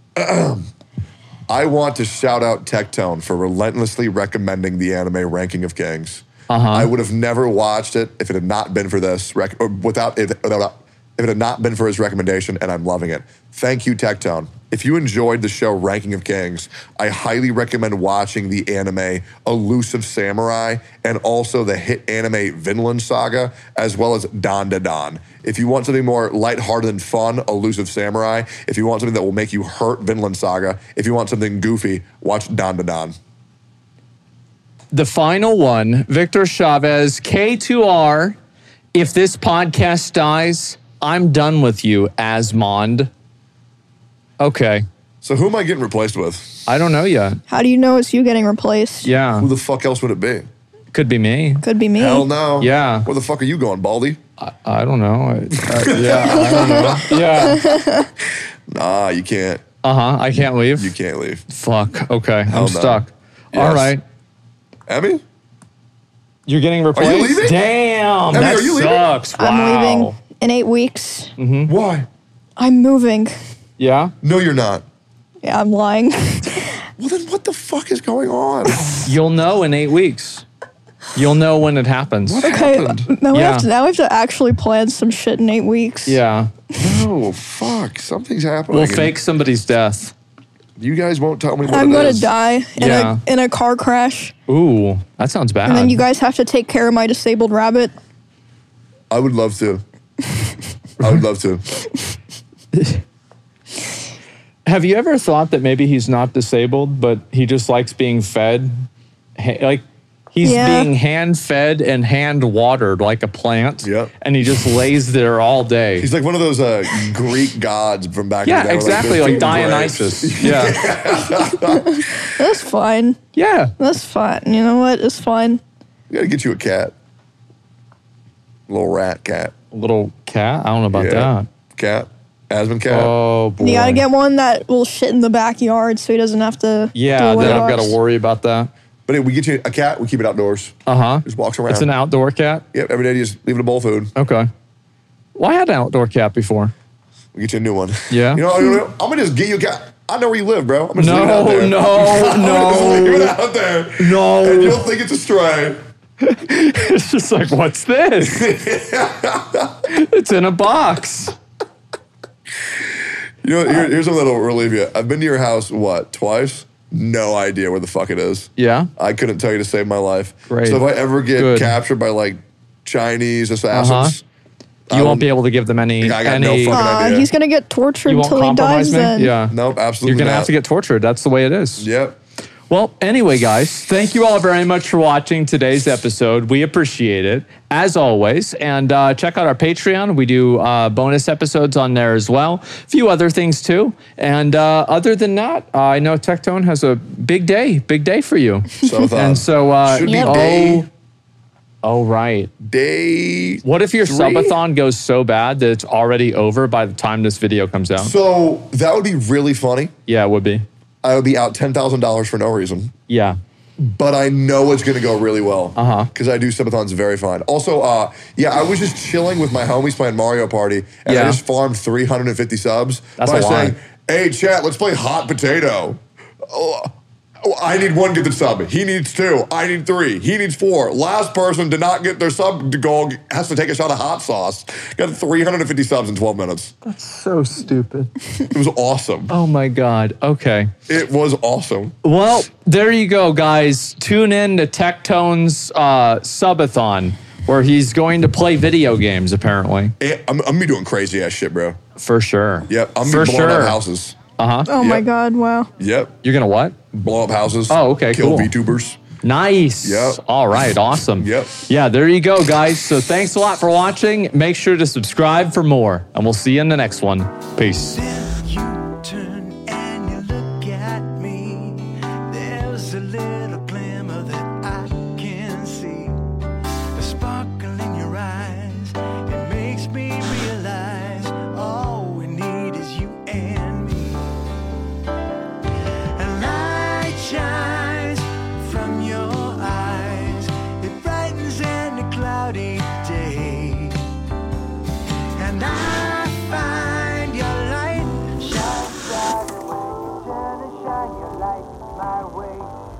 I want to shout out Tectone for relentlessly recommending the anime Ranking of Kings. I would have never watched it if it had not been for this, if it had not been for his recommendation, and I'm loving it. Thank you, Tectone. If you enjoyed the show Ranking of Kings, I highly recommend watching the anime Elusive Samurai and also the hit anime Vinland Saga, as well as Dan Da Dan. If you want something more lighthearted and fun, Elusive Samurai. If you want something that will make you hurt, Vinland Saga. If you want something goofy, watch Dan Da Dan. The final one, Victor Chavez, K2R. If this podcast dies, I'm done with you, Asmond. Okay. So who am I getting replaced with? I don't know yet. How do you know it's you getting replaced? Yeah. Who the fuck else would it be? Could be me. Could be me. Hell no. Yeah. Where the fuck are you going, Baldy? I don't know. Yeah, I don't know. Yeah. Nah, you can't. I can't leave. You can't leave. Fuck. Okay. Hell I'm no. stuck. Yes. All right. Emmy? You're getting replaced? Are you leaving? Damn. Emmy, That are you leaving? sucks. I'm Wow. leaving in 8 weeks. Why? I'm moving. Yeah? No, you're not. Yeah, I'm lying. Well, then what the fuck is going on? You'll know in 8 weeks. You'll know when it happens. What Okay, happened? now Yeah. we have to actually plan some shit in 8 weeks. Yeah. No, fuck. Something's happening. We'll fake somebody's death. You guys won't tell me what I'm it gonna is. die Yeah. in a car crash, Ooh, that sounds bad. and then you guys have to take care of my disabled rabbit. I would love to. I would love to. Have you ever thought that maybe he's not disabled, but he just likes being fed? Like, he's Yeah. being hand-fed and hand-watered like a plant. Yep. And he just lays there all day. He's like one of those Greek gods from back in yeah, the day. exactly, they're like feeding grapes. Dionysus. Yeah. That's fine. Yeah. That's fine. You know what? It's fine. We gotta get you a cat. Little rat cat. A little cat? I don't know about that. Cat. Asmund cat. Oh, boy. You gotta get one that will shit in the backyard so he doesn't have to. Yeah, deal with then I've got dogs. to worry about that. But if we get you a cat, we keep it outdoors. Uh-huh. Just walks around. It's an outdoor cat? Yep, every day you just leave it a bowl of food. Okay. Well, I had an outdoor cat before. We get you a new one. Yeah. You know, I'm gonna just get you a cat. I know where you live, bro. I'm just leave it out No, there. no, I'm gonna just leave it no. out there. No. And you'll think it's a stray. It's just like, what's this? It's in a box. You know, here's something that'll relieve you. I've been to your house, what, twice? No idea where the fuck it is. Yeah? I couldn't tell you to save my life. Great. So if I ever get Good. captured by like Chinese assassins, You won't be able to give them any. I got no any fucking idea. He's gonna get tortured you won't until he compromise dies. me? Then Yeah. Nope, absolutely You're going to not. have to get tortured. That's the way it is. Yep. Well, anyway, guys, thank you all very much for watching today's episode. We appreciate it, as always. And check out our Patreon. We do bonus episodes on there as well. A few other things, too. And other than that, I know Tectone has a big day for you. So And so, should be Yep. day right. day. What if your 3? subathon goes so bad that it's already over by the time this video comes out? So that would be really funny. Yeah, it would be. I would be out $10,000 for no reason. Yeah. But I know it's going to go really well. Because I do subathons very fine. Also, I was just chilling with my homies playing Mario Party, and I Yeah. just farmed 350 subs That's by a lot. saying, "Hey, chat, let's play Hot Potato." Oh, I need 1 get the sub. He needs 2. I need 3. He needs 4. Last person to not get their sub to go has to take a shot of hot sauce. Got 350 subs in 12 minutes. So stupid. It was awesome. Oh my God. Okay. It was awesome. Well, there you go, guys. Tune in to Tectone's subathon, where he's going to play video games, apparently. I'm gonna be doing crazy ass shit, bro. For sure. Yep, I'm For gonna be blowing sure. up houses. oh my Yep. god, wow. Yep, You're going to what? blow up houses. Oh, okay, Kill cool. VTubers. Nice. Yep. All right. Awesome. Yep. Yeah, there you go, guys. So thanks a lot for watching. Make sure to subscribe for more, and we'll see you in the next one. Peace. Then you turn and you look at me. There's a little glimmer that I can see. The sparkle in your eyes, it makes me realize all we need is you and me. And light shines from your eyes. It brightens any cloudy day. And I find your light shine brighter when you turn and shine your light my way.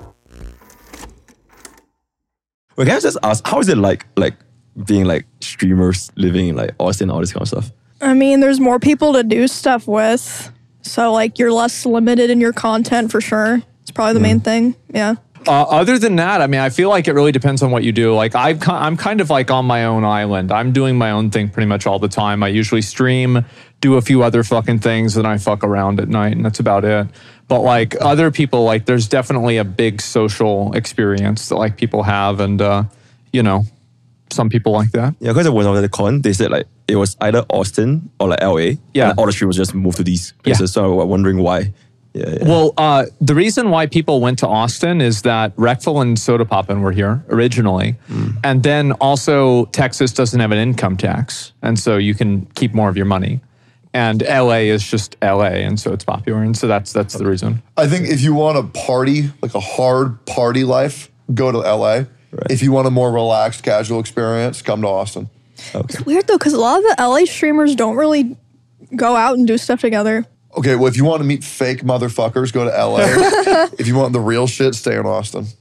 Well, can I just ask, how is it like being like streamers living in like Austin, all this kind of stuff? I mean, there's more people to do stuff with. So, like, you're less limited in your content for sure. It's probably the main thing. Yeah. Other than that, I mean, I feel like it really depends on what you do. Like, I'm kind of like on my own island. I'm doing my own thing pretty much all the time. I usually stream, do a few other fucking things, and I fuck around at night, and that's about it. But like other people, like there's definitely a big social experience that like people have, and you know, some people like that. Yeah, because when I was at the con, they said like it was either Austin or like LA. Yeah. And all the streamers just moved to these places. Yeah. So I was wondering why. Yeah. Well, the reason why people went to Austin is that Reckful and Soda Poppin' were here originally. And then also Texas doesn't have an income tax. And so you can keep more of your money. And LA is just LA. And so it's popular. And so that's the reason. I think if you want a party, like a hard party life, go to LA. Right. If you want a more relaxed, casual experience, come to Austin. Okay. It's weird though, because a lot of the LA streamers don't really go out and do stuff together. Okay, well, if you want to meet fake motherfuckers, go to LA. If you want the real shit, stay in Austin.